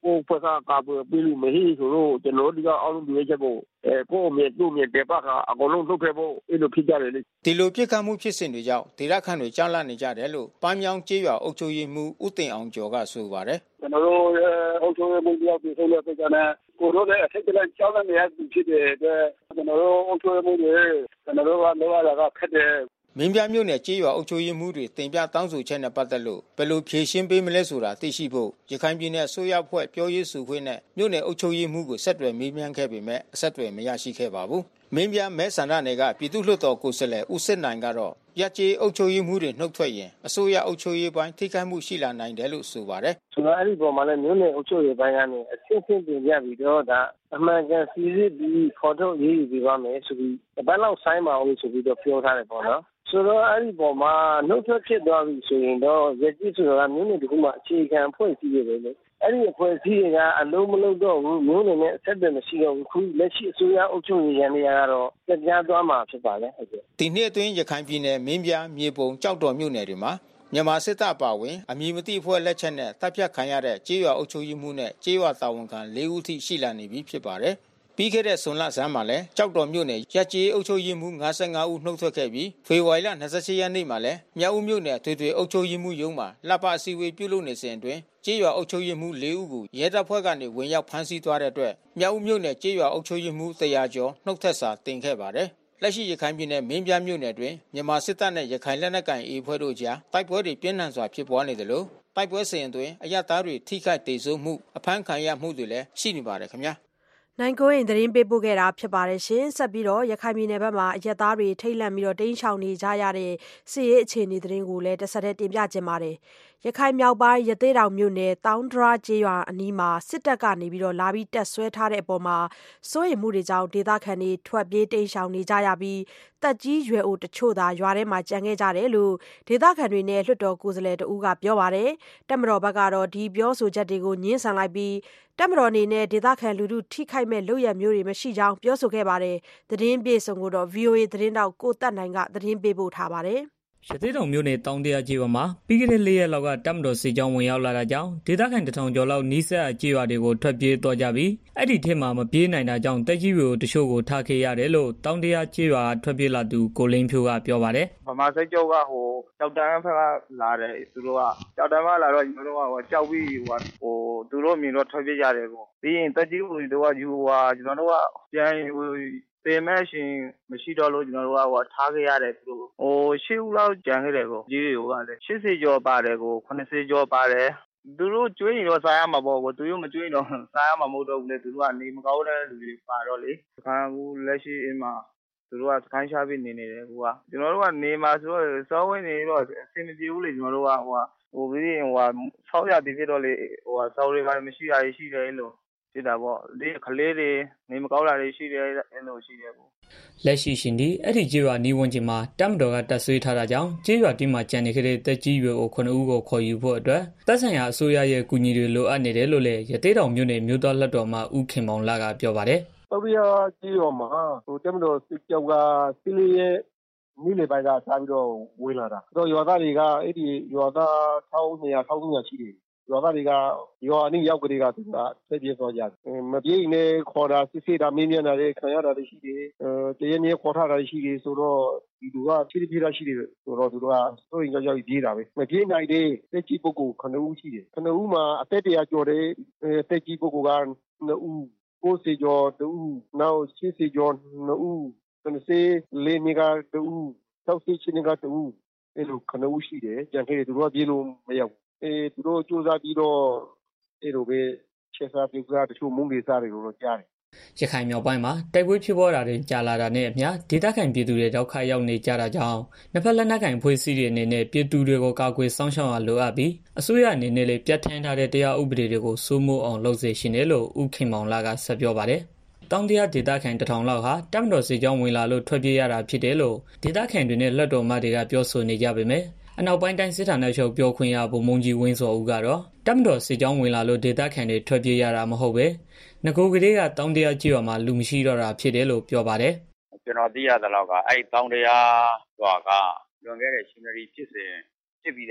ကိုယ်ဖက်ကကာပွယ်ပြီးလို့မရှိဆိုတော့ကျွန်တော်တို့ကအောက်လုံးဒီချက်ကိုအဲကိုယ်အမြင်သူ့အမြင်တဲ့ဘက်ကအကုန်လုံးထုတ်ခဲ့ဖို့အဲ့လိုဖြစ်ကြတယ်လေ
ဒီလိုပြစ်ခတ်မှုဖြစ်စဉ်တွေကြောင့်ဒေသခံတွေကြောက်လန့်နေကြတယ်လို့ပန်းမြောင်းကျေးရွာအုပ်ချုပ်ရေးမှူးဦးတင်အောင်ကျော်ကဆိုပါတယ်
ကျွန်တော်တို့အုပ်ချုပ်ရေးမှူးတယောက်ဒီဆုံးတဲ့ပြဿနာကိုတို့လည်းအထက်ကလည်းကြောက်လန့်နေရဖြစ်တဲ့အတွက်ကျွန်တော်တို့အုပ်ချုပ်ရေးမှူးတွေကျွန်တော်တို့ကလောရတာကခက်တယ်
မင်းပြမြို့နယ်ကျေးရွာအုပ်ချုပ်ရေးမှူးတွေတင်ပြတောင်းဆိုချက်နဲ့ပတ်သက်လို့ဘယ်လိုဖြေရှင်းပေးမလဲဆိုတာသိရှိဖို့ရခိုင်ပြည်နယ်အစိုးရအဖွဲ့ပြောရေးဆိုခွင့်နဲ့မြို့နယ်အုပ်ချုပ်ရေးမှူးကိုဆက်သွယ်မေးမြန်းခဲ့ပေမဲ့အဆက်အသွယ်မရရှိခဲ့ပါဘူးမင်းပြမဲဆန္ဒနယ်ကပြည်သူ့လွှတ်တော်ကိုယ်စားလှယ်ဦးစစ်နိုင်ကတော့ရပ်ကျေးအုပ်ချုပ်ရေးမှူးတွေနှုတ်ထွက်ရင်အစိုးရအုပ်ချုပ်ရေးပိုင်းထိခိုက်မှုရှိလာနိုင်တယ်လို့ဆိုပါတယ်
ဆိုတော့အဲ့ဒီပေါ်မှာလည်းမြို့နယ်အုပ်ချုပ်ရေးပိုင်းကနေအစစ်စစ်တင်ပြပြီးတော့ဒါအမှန်ကန်စီစစ်ပြီးဖော်ထုတ်ရေးယူပေးပါမယ်ဆိုပြီးတပတ်လောက်ဆိုင်းပါအောင်ဆိုပြီးတော့ပြောထားတယ်ပေါ့နော်ဆိုတော့အဲ့ဒီပေါ်မှာနှုတ်ထွက်ဖြစ်သွားပြီဆိုရင်တော့ရည်ကြည်ဆိုတာမျိုးနဲ့တခုမှအခြေခံဖွဲ့စည်းရပဲလေအဲ့ဒီဖွဲ့စည်းရကအလုံးမလုံးတော့ဘူးမျိုးနဲ့အဆက်အသွယ်မရှိတော့ဘူးခုလက်ရှိအစိုးရအုပ်ချုပ်ရေးရန်တွေကတော့ကြားသွားမှာဖြစ်ပါလေဟုတ်ကဲ့
ဒီနှစ်အတွင်းရခိုင်ပြည်နယ်မင်းပြမြေပုံကြောက်တော်မြို့နယ်တွေမှာမြန်မာစစ်တပ်ပါဝင်အမည်မသိအဖွဲ့လက်ချက်နဲ့တပ်ဖြတ်ခံရတဲ့ကျေးရွာအုပ်ချုပ်ရေးမှူးနဲ့ကျေးရွာတာဝန်ခံလေးဦးထိရှိလာနေပြီဖြစ်ပါတယ်ပြီးခဲ့တဲ့ဇွန်လဆန်းမှာလည်းကြောက်တော်မြို့နယ်ရပ်ကျေးအုပ်ချုပ်ရေးမှူး၅၅ဦးနှုတ်ထွက်ခဲ့ပြီးဖေဖော်ဝါရီလ၂၈ရက်နေ့မှာလည်းမြောက်ဦးမြို့နယ်ထွေထွေအုပ်ချုပ်ရေးမှူးရုံးမှာလှပအစည်းအဝေးပြုလုပ်နေစဉ်အတွင်းကျေးရွာအုပ်ချုပ်ရေးမှူး၄ဦးကိုရဲတပ်ဖွဲ့ကနေဝင်ရောက်ဖမ်းဆီးသွားတဲ့အတွက်မြောက်ဦးမြို့နယ်ကျေးရွာအုပ်ချုပ်ရေးမှူးတရာကျော်နှုတ်ထွက်စာတင်ခဲ့ပါတယ်လက်ရှိရခိုင်ပြည်နယ်မင်းပြမြို့နယ်တွင်မြန်မာစစ်တပ်နဲ့ရခိုင်လက်နက်ကိုင်အေအဖွဲ့တို့ကြားတိုက်ပွဲတွေပြင်းထန်စွာဖြစ်ပွားနေတယ်လို့တိုက်ပွဲစဉ်အတွင်းအရသားတွေထိခိုက်ဒေဆုံးမှုအဖမ်းခံရမှုတွေလည်းရှိနေပါတယ်ခင်ဗျာ
နိုင်ကိုရင်သတင်းပေးပို့ခဲ့တာဖြစ်ပါတယ်ရှင်ဆက်ပြီးတော့ရခိုင်ပြည်နယ်ဘက်မှာအရက်သားတွေထိတ်လန့်ပြီးတော့တိမ်းရှောင်နေကြရတဲ့စစ်ရေးအခြေအနေသတင်းကိုလည်းတစ်ဆက်တည်းတင်ပြခြင်းပါတယ်ရခိုင်မြောက်ပိုင်းရသေးတောင်မြို့နယ်တောင်ဒရာကျေးရွာအနီးမှာစစ်တပ်ကနေပြီးတော့လာပြီးတက်ဆွဲထားတဲ့အပေါ်မှာစိုးရိမ်မှုတွေကြောင့်ဒေသခံတွေထွက်ပြေးတိမ်းရှောင်နေကြရပြီးတက်ကြီးရွယ်အိုတချို့သာရွာထဲမှာကြံခဲ့ကြတယ်လို့ဒေသခံတွေနဲ့လွှတ်တော်ကိုယ်စားလှယ်တဦးကပြောပါတယ်တက်မတော်ဘက်ကတော့ဒီပြောဆိုချက်တွေကိုညှင်းဆန်လိုက်ပြီးတက်မတော်အနေနဲ့ဒေသခံလူထုထိခိုက်မဲ့လုပ်ရမျိုးတွေမရှိကြောင်းပြောဆိုခဲ့ပါတယ်သတင်းပြေဆုံးကိုတော့ ဗွီအိုအေ သတင်းတောက်ကိုတက်နိုင်ကသတင်းပေးပို့ထားပါတယ်
ရသေးတောင်မြို့နယ်တောင်တရာကျေးရွာမှာပြီးခဲ့တဲ့လေးရက်လောက်ကတပ်မတော်စစ်ကြောင်းဝင်ရောက်လာတာကြောင့်ဒေသခံတထောင်ကျော်လောက်နီးစပ်ကျေးရွာတွေကိုထွက်ပြေးသွားကြပြီးအဲ့ဒီထက်မှမပြေးနိုင်တာကြောင့်တက်ကြီးတွေကိုတချို့ကိုထားခဲ့ရတယ်လို့တောင်တရာကျေးရွာထွက်ပြေးလာသူကိုလင်းဖြိုးကပြောပါတယ်
ဗမာစစ်ကြောကဟိုကြောက်တန်းဖက်ကလာတယ်သူတို့ကကြောက်တန်းဖက်လာတော့ကျွန်တော်တို့ကဟိုကြောက်ပြီးဟိုဟိုသူတို့မြင်တော့ထွက်ပြေးကြတယ်ပေါ့ပြီးရင်တက်ကြီးတွေတို့ကယူဟိုကျွန်တော်တို့ကပြန်ဟိုပေမဲ့ရှင်မရှိတော့လို့ကျွန်တော်တို့ကဟိုထားခဲ့ရတယ်သူတို့ဟိုရှစ်ဦးလောက်ကြံခဲ့တယ်ကိုကြီးတွေကလည်းရှစ်ဆယ်ကျော်ပါတယ်ကိုခုနှစ်ဆယ်ကျော်ပါတယ်သူတို့ကျွေးရင်တော့စားရမှာပေါ့ကိုသူတို့မကျွေးရင်တော့စားရမှာမဟုတ်တော့ဘူးလေသူတို့ကနေမကောင်းတဲ့လူတွေပါတော့လေစခန်းကူလက်ရှိအင်းမှာသူတို့ကစခန်းချပြီးနေနေတယ်ကွာကျွန်တော်တို့ကနေမှာဆိုတော့စောဝင်နေတော့အဆင်မပြေဘူးလေကျွန်တော်တို့ကဟိုဟိုပြီးရင်ဟိုဆောက်ရတည်ဖြစ်တော့လေဟိုစောတွေပါမရှိတာရှိတယ်လို့ဖြစ်တာပေါ့ဒီကလေးတွေနေမကောင်းတာတွေရှိတယ်အဲ့လိုရှိတယ်ပေါ့
လက်ရှိရှင်ဒီအဲ့ဒီကျေးရွာနီးဝန်းကျင်မှာတပ်မတော်ကတပ်ဆွေးထားတာကြောင့်ကျေးရွာတီးမှာကြံနေခဲ့တဲ့တက်ကြီးရွယ်ကိုခုနှစ်ဦးကိုခေါ်ယူဖို့အတွက်တပ်ဆိုင်ရာအစိုးရရဲ့ကူညီတွေလိုအပ်နေတယ်လို့လည်းရသေးတောင်မြို့နယ်မြို့သားလက်တော်မှဦးခင်မောင်လာကပြောပါတယ်
တောင်တရာကျေးရွာမှာဟိုတပ်မတော်စစ်ကြောက်ကစီလီရဲ့မိလေပိုင်းကစားပြီးတော့ဝင်လာတာအဲ့တော့ရွာသားတွေကအဲ့ဒီရွာသားတစ်ထောင်နှစ်ရာတစ်ထောင်သုံးရာရှိတယ်ရွာသားတွေကရွာအနည်းရောက်ကြတဲ့ကသူကဆက်ပြေးသွားကြတယ်မပြေးနေခေါ်တာစစ်စစ်တာမင်းမြန်တာတွေခံရတာတွေရှိတယ်အဲတရနေ့ခေါ်ထားတာတွေရှိတယ်ဆိုတော့ဒီလူကဖြည်းဖြည်းရှိတယ်ဆိုတော့သူတို့ကစိုးရင်ကြောက်ကြောက်ပြေးတာပဲမပြေးနိုင်တဲ့တက်ကြီးပုဂ္ဂိုလ်ခုနှစ်ဦးရှိတယ်ခုနှစ်ဦးမှာအသက်တရာကျော်တဲ့တက်ကြီးပုဂ္ဂိုလ်ကနှစ်ဦးကိုယ်စီကျော်တူနောက်ရှစ်စီကျော်နှစ်ဦးတနစေးလေးနေကတူတောက်စီချင်းကတူအဲ့လိုခုနှစ်ဦးရှိတယ်ကြံခဲ့တယ်သူတို့ကပြေးလို့မရဘူးအဲသူတို့စူးစမ်းပြီးတော့အဲ့လိုပဲချက်စားပြုတ်စားတချို့မုန်းတွေစားတယ်လို့တော့ကြားတယ်
ရခိုင်မြောက်ပိုင်းမှာတိုက်ပွဲဖြစ်ပေါ်တာတွေကြာလာတာနဲ့အမျှဒေသခံပြည်သူတွေတောက်ခါရောက်နေကြတာကြောင့်နှစ်ဖက်လက်နက်ကိုင်ဖွဲ့စည်းတွေအနေနဲ့ပြည်သူတွေကိုကာကွယ်စောင့်ရှောက်ရလိုအပ်ပြီးအစိုးရအနေနဲ့လည်းပြဋ္ဌာန်းထားတဲ့တရားဥပဒေတွေကိုစိုးမိုးအောင်လုပ်စေရှင်တယ်လို့ဦးခင်မောင်လာကဆက်ပြောပါတယ်တောင်တရာဒေသခံတထောင်လောက်ဟာတပ်မတော်စစ်ကြောင်းဝင်လာလို့ထွက်ပြေးရတာဖြစ်တယ်လို့ဒေသခံတွေနဲ့လက်တော်မတွေကပြောဆိုနေကြပေမဲ့အနောက်ပိုင်းတိုင်းစစ်ဌာနချုပ်ပြောခွင့်ရဗိုလ်မှူးကြီးဝင်းစောဦးကတော့တပ်မတော်စစ်ကြောင်းဝင်လာလို့ဒေသခံတွေထွက်ပြေးရတာမဟုတ်ပဲငကိုကလေးကတောင်တရာကျေးရွာမှာလူမရှိတော့တာဖြစ်တယ်လို့ပြောပါတယ်
ကျွန်တော်သိရသလောက်ကအဲ့တောင်တရာရွာကလွန်ခဲ့တဲ့ရှင်နရီဖြစ်စဉ်ဖြစ်ပြီးတဲ့နောက်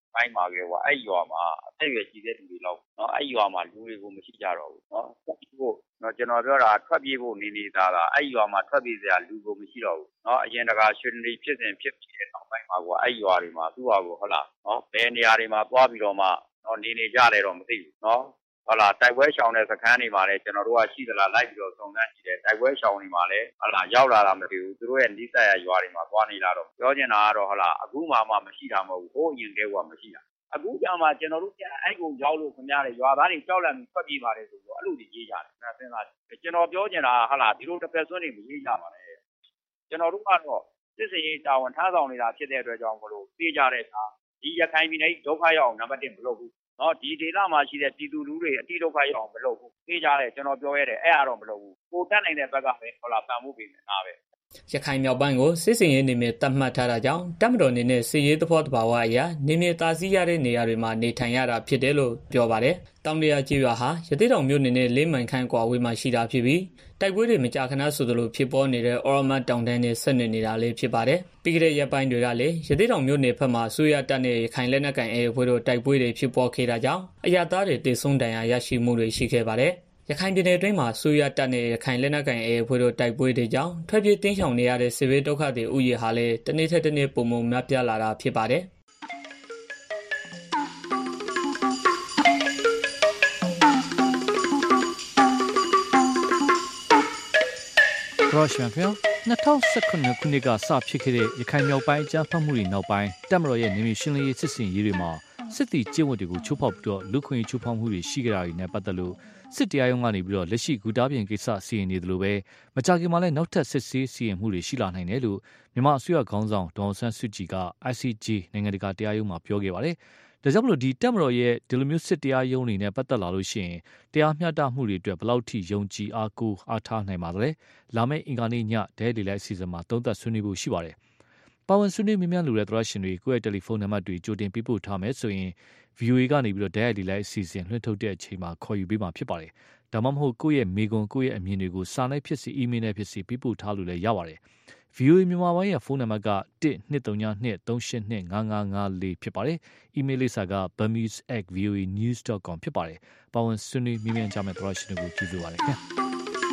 ပိုင်းမှာပဲကွာအဲ့ရွာမှာအသက်အရွယ်ကြီးတဲ့လူတွေလောက်နော်အဲ့ရွာမှာလူတွေကိုမရှိကြတော့ဘူးနော်ဟုတ်နော်ကျွန်တော်ပြောတာထွက်ပြေးဖို့နေနေသားတာအဲ့ရွာမှာထွက်ပြေးစရာလူကိုမရှိတော့ဘူးနော်အရင်တကာရွှေနေဖြစ်စဉ်ဖြစ်ပြီးတဲ့နောက်ပိုင်းမှာကွာအဲ့ရွာတွေမှာသူ့ဟာကိုဟုတ်လားနော်ဘယ်နေရာတွေမှာသွားပြီးတော့မှနော်နေနေကြတယ်တော့မသိဘူးနော်ဟုတ်လားတိုက်ပွဲရှောင်တဲ့စခန်းတွေမှာလည်းကျွန်တော်တို့ကရှိသလားလိုက်ပြီးတော့စုံစမ်းကြည့်တယ်တိုက်ပွဲရှောင်တွေမှာလည်းဟုတ်လားရောက်လာတာမသိဘူးသူတို့ရဲ့နီးစပ်ရရွာတွေမှာသွားနေလာတော့ပြောချင်တာကတော့ဟုတ်လားအခုမှမှမရှိတာမဟုတ်ဘူးဟိုအရင်ကတည်းကမရှိတာအခုကြောင်မှကျွန်တော်တို့ပြန်အဲ့ကိုရောက်လို့ခင်ဗျားတွေရွာသားတွေကြောက်လန့်ပြီးဖက်ပြေးပါတယ်ဆိုတော့အဲ့လိုကြီးရေးကြတယ်အဲ့ဒါစဉ်းစားကျွန်တော်ပြောချင်တာဟုတ်လားဒီလိုတစ်ဖက်စွန်းတွေမရေးကြပါနဲ့ကျွန်တော်တို့ကတော့စစ်စေးတာဝန်ထားဆောင်နေတာဖြစ်တဲ့အတွက်ကြောင့်မလို့ပြေးကြတဲ့အခါဒီရခိုင်ပြည်နယ်ဒုက္ခရောက်အောင်နံပါတ်တစ်မလုပ်ဘူးနော်ဒီဒေသမှာရှိတဲ့ပြည်သူလူထုတွေအတိဒုက္ခရောက်အောင်မလုပ်ဘူးပြေးကြတယ်ကျွန်တော်ပြောရတယ်အဲ့အားတော့မလုပ်ဘူးကိုတက်နိုင်တဲ့ဘက်ကပဲဟုတ်လားပံ့ပိုးပေးနေတာပဲ
ရခိုင်မြောက်ပိုင်းကိုစစ်စင်ရေးနေမြေတတ်မှတ်ထားတာကြောင့်တပ်မတော်နေနဲ့စစ်ရေးသဘောတဘာဝအရာနေမြေတာစီရတဲ့နေရာတွေမှာနေထိုင်ရတာဖြစ်တယ်လို့ပြောပါတယ်။တောင်တရာကျေးရွာဟာရသေးတောင်မြို့နယ်နဲ့လေးမိုင်ခန့်ကွာဝေးမှာရှိတာဖြစ်ပြီးတိုက်ပွဲတွေမကြာခဏဆိုသလိုဖြစ်ပေါ်နေတဲ့အော်ရမတ်တောင်တန်းနဲ့ဆက်နွယ်နေတာလေးဖြစ်ပါတယ်။ပြီးခဲ့တဲ့ရက်ပိုင်းတွေကလည်းရသေးတောင်မြို့နယ်ဘက်မှာအစိုးရတပ်နဲ့ရခိုင်လက်နက်ကိုင်အေအေအဖွဲ့တို့တိုက်ပွဲတွေဖြစ်ပေါ်ခဲ့တာကြောင့်အရသားတွေတေဆုံးဒဏ်ရာရရှိမှုတွေရှိခဲ့ပါတယ်။ရခိုင်ပြည်နယ်အတွင်းမှာဆူရတပ်နဲ့ရခိုင်လက်နက်ကိုင်အေအေအဖွဲ့တို့တိုက်ပွဲတွေကြောင့်ထွက်ပြေးတင်းရှောင်နေရတဲ့စစ်ဘေးဒုက္ခတွေဥယျာဉ်ဟာလည်းတစ်နေ့ထက်တစ်နေ့ပုံမှန်များပြားလာတာဖြစ်ပါတယ်။
ရောရှန်ဖျောနှစ်ထောင်၁၇ခုနှစ်ကစဖြစ်ခဲ့တဲ့ရခိုင်မြောက်ပိုင်းအကြမ်းဖက်မှုတွေနောက်ပိုင်းတပ်မတော်ရဲ့နေမြေရှင်းလင်းရေးစစ်စင်ရေးတွေမှာစစ်တီကျင့်ဝတ်တွေကိုချိုးဖောက်ပြီးတော့လူခွင့်ချိုးဖောက်မှုတွေရှိကြတာတွေနဲ့ပတ်သက်လို့စစ်တရားရုံးကနေပြီးတော့လက်ရှိဂူတာပြင်ကိစ္စစီရင်နေတယ်လို့ပဲမကြာခင်မှာလည်းနောက်ထပ်စစ်ဆေးစီရင်မှုတွေရှိလာနိုင်တယ်လို့မြန်မာအစိုးရခေါင်းဆောင်ဒေါ်အောင်ဆန်းစုကြည်က I C J နိုင်ငံတကာတရားရုံးမှာပြောခဲ့ပါတယ်။ဒါကြောင့်မလို့ဒီတပ်မတော်ရဲ့ဒီလိုမျိုးစစ်တရားရုံးတွေနဲ့ပတ်သက်လာလို့ရှိရင်တရားမျှတမှုတွေအတွက်ဘယ်လောက်ထိယုံကြည်အားကိုးအားထားနိုင်ပါသလဲ။လာမယ့်အင်္ဂါနေ့ညဒဲလီလိုက်အစီအစဉ်မှာသုံးသပ်ဆွေးနွေးဖို့ရှိပါတယ်။ပါဝင်ဆွေးနွေးမြများလူတဲ့သရရှင်တွေကိုယ့်ရဲ့တယ်လီဖုန်းနံပါတ်တွေကြိုတင်ပေးပို့ထားမယ်ဆိုရင် V O A ကနေပြီးတော့ဒဲလီလိုက်အစီအစဉ်လွှင့်ထုတ်တဲ့အချိန်မှာခေါ်ယူပေးမှာဖြစ်ပါတယ်။ဒါမှမဟုတ်ကိုယ့်ရဲ့မေကွန်ကိုယ့်ရဲ့အမြင်တွေကိုစာနဲ့ဖြစ်စီအီးမေးလ်နဲ့ဖြစ်စီပေးပို့ထားလို့လည်းရပါတယ်။ V O A မြန်မာပိုင်းရဲ့ဖုန်းနံပါတ်ကတစ် နှစ် သုံး နှစ် သုံး ရှစ် နှစ် ငါး ငါး ငါး လေးဖြစ်ပါတယ်။ အီးမေးလ်လိပ်စာက burmese at voa news dot com ဖြစ်ပါတယ်။ပါဝင်ဆွေးနွေးမြများကြမယ့်သရရှင်တွေကိုကြည့်လိုပါတယ်ခင်ဗျာ။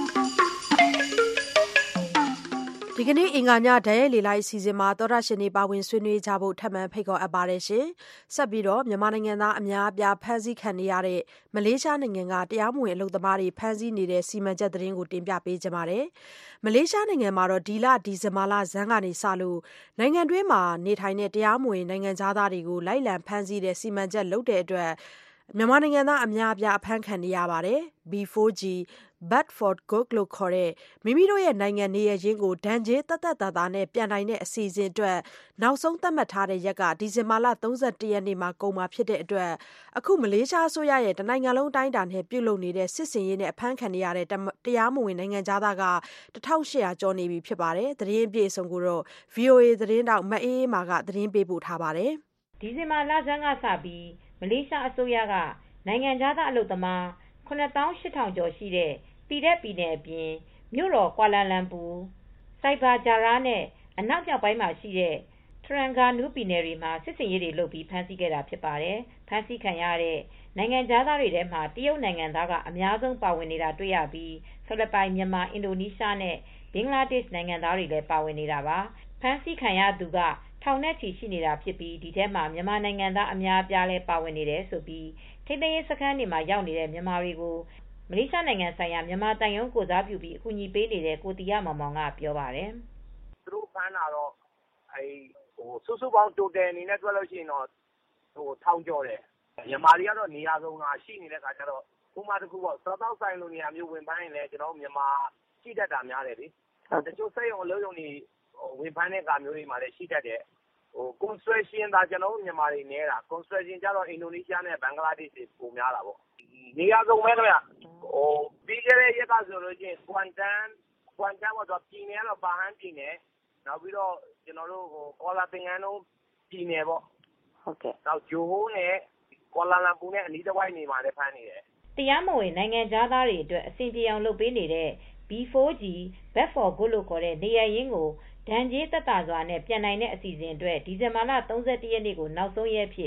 ဒီကနေ့အင်္ဂါညဒဲလီလိုက်အစီအစဉ်မှာသောရရှင်တွေပါဝင်ဆွေးနွေးကြဖို့ထပ်မံဖိတ်ခေါ်အပ်ပါတယ်ရှင်။ဆက်ပြီးတော့မြန်မာနိုင်ငံသားအများအပြားဖမ်းဆီးခံနေရတဲ့မလေးရှားနိုင်ငံကတရားမဝင်အလုပ်သမားတွေဖမ်းဆီးနေတဲ့စီမံချက်သတင်းကိုတင်ပြပေးကြပါမယ်။မလေးရှားနိုင်ငံမှာတော့ဒီလဒီဇင်ဘာလဇန်းကနေစလို့နိုင်ငံတွင်းမှာနေထိုင်တဲ့တရားမဝင်နိုင်ငံသားတွေကိုလိုက်လံဖမ်းဆီးတဲ့စီမံချက်လုပ်တဲ့အတွက်မြန်မာနိုင်ငံသားအများအပြားအဖမ်းခံနေရပါတယ်။ B four G Bad for Good လို့ခေါ်တဲ့မိမိတို့ရဲ့နိုင်ငံနေရချင်းကိုဒဏ်ကြေးတသက်တာတာနဲ့ပြန်နိုင်တဲ့အစီအစဉ်အတွက်နောက်ဆုံးသတ်မှတ်ထားတဲ့ရက်ကဒီဇင်ဘာလ၃၁ရက်နေ့မှာကုန်မှာဖြစ်တဲ့အတွက်အခုမလေးရှားအစိုးရရဲ့တနိုင်ငံလုံးအတိုင်းအတာနဲ့ပြုလုပ်နေတဲ့စစ်စင်ရေးနဲ့အဖမ်းခံနေရတဲ့တရားမဝင်နိုင်ငံသားကတထောင်ရှစ်ရာကျော်နေပြီဖြစ်ပါတယ်။သတင်းအပြည့်အစုံကိုတော့ V O A သတင်းတောက်မအေးအေးမာကသတင်းပေးပို့ထားပါတယ်
။ဒီဇင်ဘာလဆန်းကစပြီးမလေးရှားအစိုးရကနိုင်ငံသားအလုပ်သမားခုနှစ်သောင်းရှစ်ထောင်ကျော်ရှိတဲ့ပြည်တဲ့ပြည်နယ်အပြင်မြို့တော်ကွာလာလမ်ပူစိုက်ဘာဂျာရာနဲ့အနောက်မြောက်ပိုင်းမှာရှိတဲ့ထရန်ဂါနူးပြည်နယ်တွေမှာစစ်စင်ရေးတွေလုပ်ပြီးဖမ်းဆီးခဲ့တာဖြစ်ပါတယ်။ဖမ်းဆီးခံရတဲ့နိုင်ငံသားတွေထဲမှာတရုတ်နိုင်ငံသားကအများဆုံးပါဝင်နေတာတွေ့ရပြီးဖိလစ်ပိုင်မြန်မာအင်ဒိုနီးရှားနဲ့ဘင်္ဂလားဒေ့ရှ်နိုင်ငံသားတွေလည်းပါဝင်နေတာပါ။ဖမ်းဆီးခံရသူကထောင်နဲ့ချီရှိနေတာဖြစ်ပြီးဒီထဲမှာမြန်မာနိုင်ငံသားအများအပြားလည်းပါဝင်နေတယ်ဆိုပြီးထိန်းသိမ်းရေးစခန်းတွေမှာရောက်နေတဲ့မြန်မာတွေကိုမလေးရှားနိုင်ငံဆိုင်ရာမြန်မာတန်ယုံကိုစားပြုပြီးအကူအညီပေးနေတဲ့ကိုတီရမောင်မောင်ကပြောပါတယ်
။သူတို့ဖမ်းတာတော့အဲဟိုစုစုပေါင်း total အနေနဲ့တွက်လို့ရှိရင်တော့ဟိုထောင်ကျော်တယ်။မြန်မာတွေကတော့နေရာဆုံးကရှိနေတဲ့ခါကျတော့ဥပမာတစ်ခုပေါ့စောတောက်ဆိုင်လိုနေရာမျိုးဝင်ပန်းရင်လည်းကျွန်တော်မြန်မာရှိတတ်တာများတယ်လေ။တချို့စိတ်ရုံအလုံးရုံတွေဝင်ပန်းတဲ့ကာမျိုးတွေမှာလည်းရှိတတ်တယ်။ဟို construction ဒါကျွန်တော်မြန်မာတွေနေတာ construction ကျတော့အင်ဒိုနီးရှားနဲ့ဘင်္ဂလားဒေ့ရှ်ပုံများတာပေါ့နေရာဆုံးပဲခင်ဗျဟိုပြီးခဲ့တဲ့ရက်ကဆိုလို့ချင်းကွမ်တန်ကွမ်တန်ကတော့ပြည်နယ်တော့ပါဟန်ပြည်နယ်နောက်ပြီးတော့ကျွန်တော်တို့ဟိုကောလာပင်ငန်းတို့ပြည်နယ်ပေါ့
ဟုတ်ကဲ့
နောက်ဂျိုဟိုးနဲ့ကောလာလမ်ပူနဲ့အနီးတစ်ဝိုက်နေမှာလည်းဖမ်းနေတယ်
တရားမဝင်နိုင်ငံသားတွေအတွက်အဆင်ပြေအောင်လုပ်ပေးနေတဲ့ B four G Bad for Good လို့ခေါ်တဲ့နေရရင်းကိုဒဏ်ကြေးသက်သာစွာနဲ့ပြန်နိုင်တဲ့အစီအစဉ်အတွက်ဒီဇင်ဘာလ၃၁ရက်နေ့ကိုနောက်ဆုံးရက်ဖြစ်မ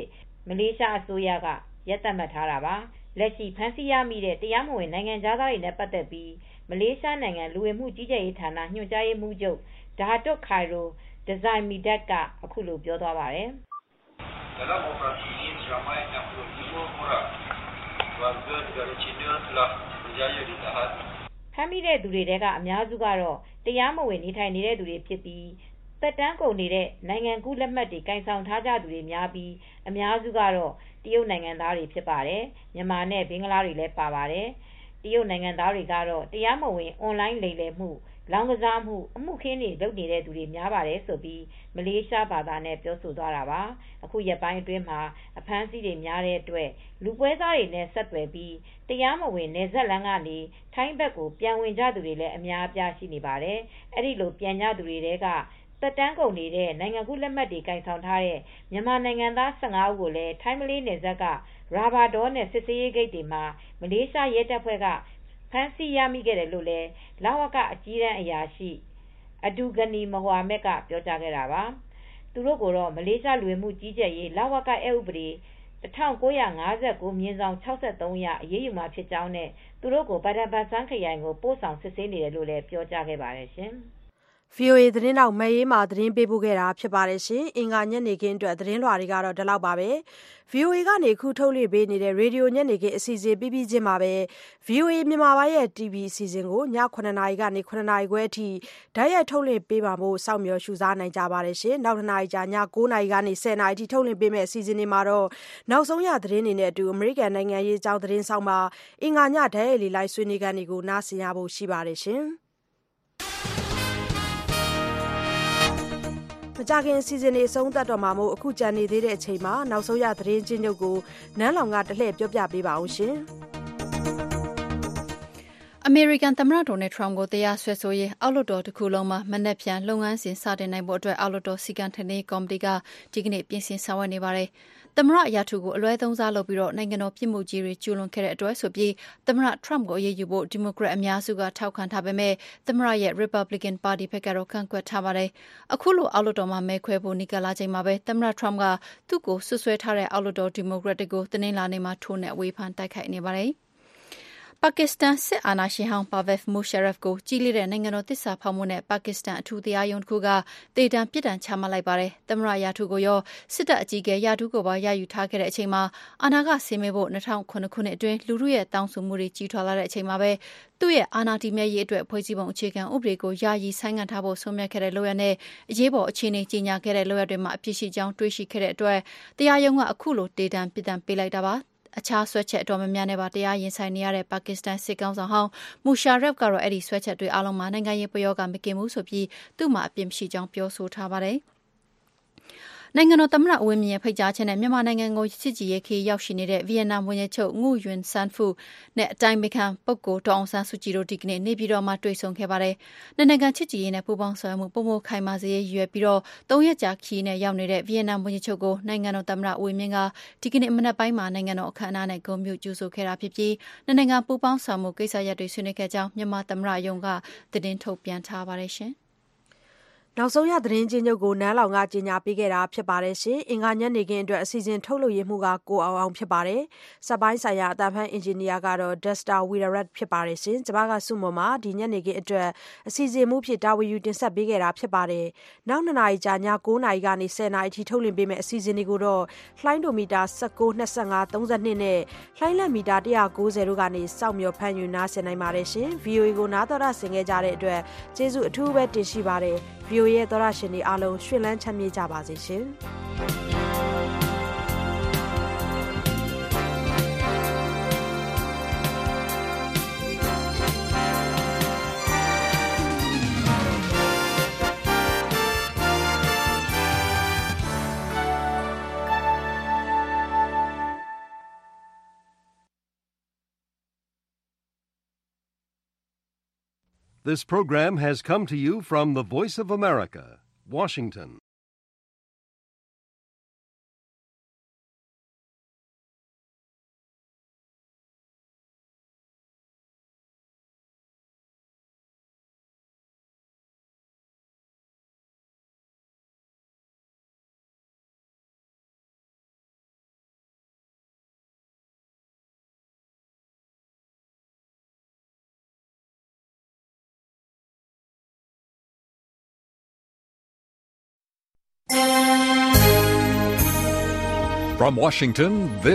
မလေးရှားအစိုးရကရက်သတ်မှတ်ထားတာပါလက်ရှိဖမ်းဆီးရမိတဲ့တရားမဝင်နိုင်ငံသားတွေနဲ့ပတ်သက်ပြီးမလေးရှားနိုင်ငံလူဝင်မှုကြီးကြပ်ရေးဌာနညွှန်ကြားရေးမှူးချုပ်ဒါတွတ်ခိုင်ရိုဒီဇိုင်မီဒတ်ကအခုလိုပြောသွားပါတယ်ဖမ်းမိတဲ့သူတွေထဲကအများစုကတော့တရားမဝင်နေထိုင်နေတဲ့သူတွေဖြစ်ပြီးသက်တမ်းကုန်နေတဲ့နိုင်ငံကူးလက်မှတ်တွေကင်ဆောင်ထားကြသူတွေများပြီးအများစုကတော့တရုတ်နိုင်ငံသားတွေဖြစ်ပါတယ်မြန်မာနဲ့ဘင်္ဂလားတွေလည်းပါပါတယ်တရုတ်နိုင်ငံသားတွေကတော့တရားမဝင်အွန်လိုင်းလိမ်လည်မှုလောင်းကစားမှုအမှုခင်းတွေလုပ်နေတဲ့သူတွေများပါတယ်ဆိုပြီးမလေးရှားဘာသာနဲ့ပြောဆိုသွားတာပါအခုရက်ပိုင်းအတွင်းမှာအဖမ်းအဆီးတွေများတဲ့အတွက်လူပွဲစားတွေနဲ့ဆက်သွယ်ပြီးတရားမဝင်နယ်စပ်လမ်းကနေထိုင်းဘက်ကိုပြန်ဝင်ကြသူတွေလည်းအများအပြားရှိနေပါတယ်အဲ့ဒီလိုပြန်ကြသူတွေတဲကသက်တမ်းကုန်နေတဲ့နိုင်ငံကူးလက်မှတ်တွေကင်ဆောင်ထားတဲ့မြန်မာနိုင်ငံသား၁၅ဦးကိုလည်းထိုင်းမလေးနယ်စပ်ကရာဘာဒေါနဲ့စစ်ဆေးရေးဂိတ်တွေမှာမလေးရှားရဲတပ်ဖွဲ့ကဖမ်းဆီးရမိခဲ့တယ်လို့လည်းလဝကအကြီးတန်းအရာရှိအဒူဂနီမဟွာမက်ကပြောကြားခဲ့တာပါသူတို့ကိုတော့မလေးရှားလူဝင်မှုကြီးကြပ်ရေးလဝကအက်ဥပဒေ၁၉၅၉မြင်းဆောင်၆၃အရအရေးယူမှာဖြစ်ကြောင်းနဲ့သူတို့ကိုဗဒဘတ်ဆန်းခရိုင်ကိုပို့ဆောင်စစ်ဆေးနေတယ်လို့လည်းပြောကြားခဲ့ပါတယ်ရှင်
ဗွီအိုအေသတင်းတောက်မအေးမာသတင်းပေးပို့ခဲ့တာဖြစ်ပါတယ်ရှင်။အင်္ဂါညနေခင်းအတွက်သတင်းလွှာတွေကတော့ဒီလောက်ပါပဲ။ဗွီအိုအေကနေခုထုတ်လွှင့်ပေးနေတဲ့ရေဒီယိုညနေခင်းအစီအစဉ်ပြီးပြီးချင်းမှာပဲ ဗွီအိုအေမြန်မာပိုင်းရဲ့ တီဗီ အစီအစဉ်ကိုညခုနှစ်နာရီကနေခုနှစ်နာရီခွဲအထိဓာတ်ရိုက်ထုတ်လွှင့်ပေးပါမို့စောင့်မျှော်ရှုစားနိုင်ကြပါတယ်ရှင်။နောက်တစ်နာရီကြာညကိုးနာရီကနေဆယ်နာရီအထိထုတ်လွှင့်ပေးမယ့်အစီအစဉ်တွေမှာတော့နောက်ဆုံးရသတင်းတွေနဲ့အတူအမေရိကန်နိုင်ငံရေးအကြောင်းသတင်းဆောင်မှာအင်္ဂါညဓာတ်ရိုက်လေးလိုက်ဆွေးနွေးခန်းတွေကိုနားဆင်ရဖို့ရှိပါတယ်ရှင်။မကြခင်အစီအစဉ်တွေအဆုံးသတ်တော့မှာမို့အခုကြံနေသေးတဲ့အချိန်မှာနောက်ဆုံးရသတင်းချင်းချုပ်ကိုနန်းလောင်ကတလှည့်ပြောပြပေးပါအောင်ရှင်
။အမေရိကန်သမ္မတဒေါ်နယ်ထရမ့်ကိုတရားစွဲဆိုရေးအောက်လွှတ်တော်တစ်ခုလုံးမှာမနက်ဖြန်လုပ်ငန်းစဉ်စတင်နိုင်ဖို့အတွက်အောက်လွှတ်တော်စီကံထနေကော်မတီကဒီကနေ့ပြင်ဆင်ဆောင်ရွက်နေပါတယ်။သမ္မတရာထူးကိုအလွဲသုံးစားလုပ်ပြီးတော့နိုင်ငံတော်ပြည်မှုကြီးတွေကျူးလွန်ခဲ့တဲ့အတွက်ဆိုပြီးသမ္မတထရမ့်ကိုအရေးယူဖို့ဒီမိုကရက်အများစုကထောက်ခံထားပေမဲ့သမ္မတရဲ့ Republican Party ဘက်ကတော့ကန့်ကွက်ထားပါတယ်။အခုလိုအောက်လွှတ်တော်မှာမဲခွဲဖို့နီးကပ်လာချိန်မှာပဲသမ္မတထရမ့်ကသူ့ကိုဆွဆွဲထားတဲ့အောက်လွှတ်တော်ဒီမိုကရက်တွေကိုတင်းလာနေမှာထိုးနဲ့ဝေဖန်တိုက်ခိုက်နေပါတယ်။ပါကစ္စတန်စစ်အာဏာရှင်ဟောင်းပါဗက်မူရှာရဖ်ကိုကြီးလေးတဲ့နိုင်ငံတော်သစ္စာဖောက်မှုနဲ့ပါကစ္စတန်အထူးတရားရုံးတစ်ခုကတေတံပြစ်ဒဏ်ချမှတ်လိုက်ပါတယ်။သမ္မတရာထူးကိုရောစစ်တပ်အကြီးအကဲရာထူးကိုပါရယူထားခဲ့တဲ့အချိန်မှာအာဏာကဆင်းမဲဖို့၂၀၀၇ခုနှစ်အတွင်းလူထုရဲ့တောင်းဆိုမှုတွေကြီးထွားလာတဲ့အချိန်မှာပဲသူ့ရဲ့အာဏာတည်မြဲရေးအတွက်ဖွဲ့စည်းပုံအခြေခံဥပဒေကိုယာယီဆိုင်းငံ့ထားဖို့ဆုံးဖြတ်ခဲ့တဲ့လုပ်ရနဲ့အရေးပေါ်အခြေအနေကြီးညာခဲ့တဲ့လုပ်ရတွေမှာအပြစ်ရှိကြောင်းတွေးရှိခဲ့တဲ့အတွက်တရားရုံးကအခုလိုတေတံပြစ်ဒဏ်ပေးလိုက်တာပါ။အခြားဆွဲချက်အတော်များများနဲ့ပါတရားရင်ဆိုင်နေရတဲ့ပါကစ္စတန်စစ်ကောင်ဆောင်ဟောင်းမူရှာရက်ဖ်ကတော့အဲ့ဒီဆွဲချက်တွေအလုံးမှာနိုင်ငံရေးပယောဂမကင်ဘူးဆိုပြီးသူ့မှာအပြစ်မရှိကြောင်းပြောဆိုထားပါတယ်။နိုင်ငံတော်သမ္မတဦးဝင်းမြင့်ရဲ့ဖိတ်ကြားချက်နဲ့မြန်မာနိုင်ငံကိုစစ်ကြီးရေးခီးရောက်ရှိနေတဲ့ဗီယက်နမ်ဝန်ကြီးချုပ်ငူယွန်းဆန်ဖူနဲ့အတိုင်းအခံပုဂ္ဂိုလ်ဒေါအောင်ဆန်းစုကြည်တို့ဒီကနေ့နေပြည်တော်မှာတွေ့ဆုံခဲ့ပါတယ်။နိုင်ငံချစ်ကြည်ရေးနဲ့ပူးပေါင်းဆောင်ရွက်မှုပုံမခိုင်မာစေရေးရွယ်ပြီးတော့သုံးရက်ကြာခီးနဲ့ရောက်နေတဲ့ဗီယက်နမ်ဝန်ကြီးချုပ်ကိုနိုင်ငံတော်သမ္မတဦးဝင်းမြင့်ကဒီကနေ့မနက်ပိုင်းမှာနိုင်ငံတော်အခမ်းအနားနဲ့ဂုဏ်ပြုကျူးဆိုခဲ့တာဖြစ်ပြီးနိုင်ငံပူးပေါင်းဆောင်မှုကိစ္စရပ်တွေဆွေးနွေးခဲ့ကြောင်းမြန်မာသမ္မတရုံးကသတင်းထုတ်ပြန်ထားပါတယ်ရှင်။
နောက်ဆုံးရသတင်းချင်းချုပ်ကိုနန်းလောင်ကကြေညာပေးခဲ့တာဖြစ်ပါတယ်ရှင်။အင်္ဂါညနေခင်းအတွက်အစီအစဉ်ထုတ်လုပ်ရမှုကကိုအောင်အောင်ဖြစ်ပါတယ်။စက်ပိုင်းဆိုင်ရာအတန်ဖန်အင်ဂျင်နီယာကတော့ Dexter Wirat ဖြစ်ပါတယ်ရှင်။ကျွန်မကစုမွန်မှာဒီညနေခင်းအတွက်အစီအစဉ်မှုဖြစ်တာဝန်ယူတင်ဆက်ပေးခဲ့တာဖြစ်ပါတယ်။နောက်နှစ်နာရီကြာညကိုးနာရီကနေဆယ်နာရီထိထုတ်လွှင့်ပေးမယ့်အစီအစဉ်တွေကိုတော့လှိုင်းဒိုမီတာ၁၉ ၂၅ ၃၂နဲ့လှိုင်းလက်မီတာ၁၉၀တို့ကနေစောင့်မျှော်ဖမ်းယူနားဆင်နိုင်ပါတယ်ရှင်။ ဗွီအိုအေ ကိုနားတော်ရဆင်ခဲ့ကြတဲ့အတွက်ကျေးဇူးအထူးပဲတင်ရှိပါတယ်။ ဗွီအိုအေရဲ့သောရရှင်တွေအားလုံးရှင်လန်းချမ်းမြေ့ကြပါစေရှင်။
This program has come to you from the Voice of America, Washington. From Washington, this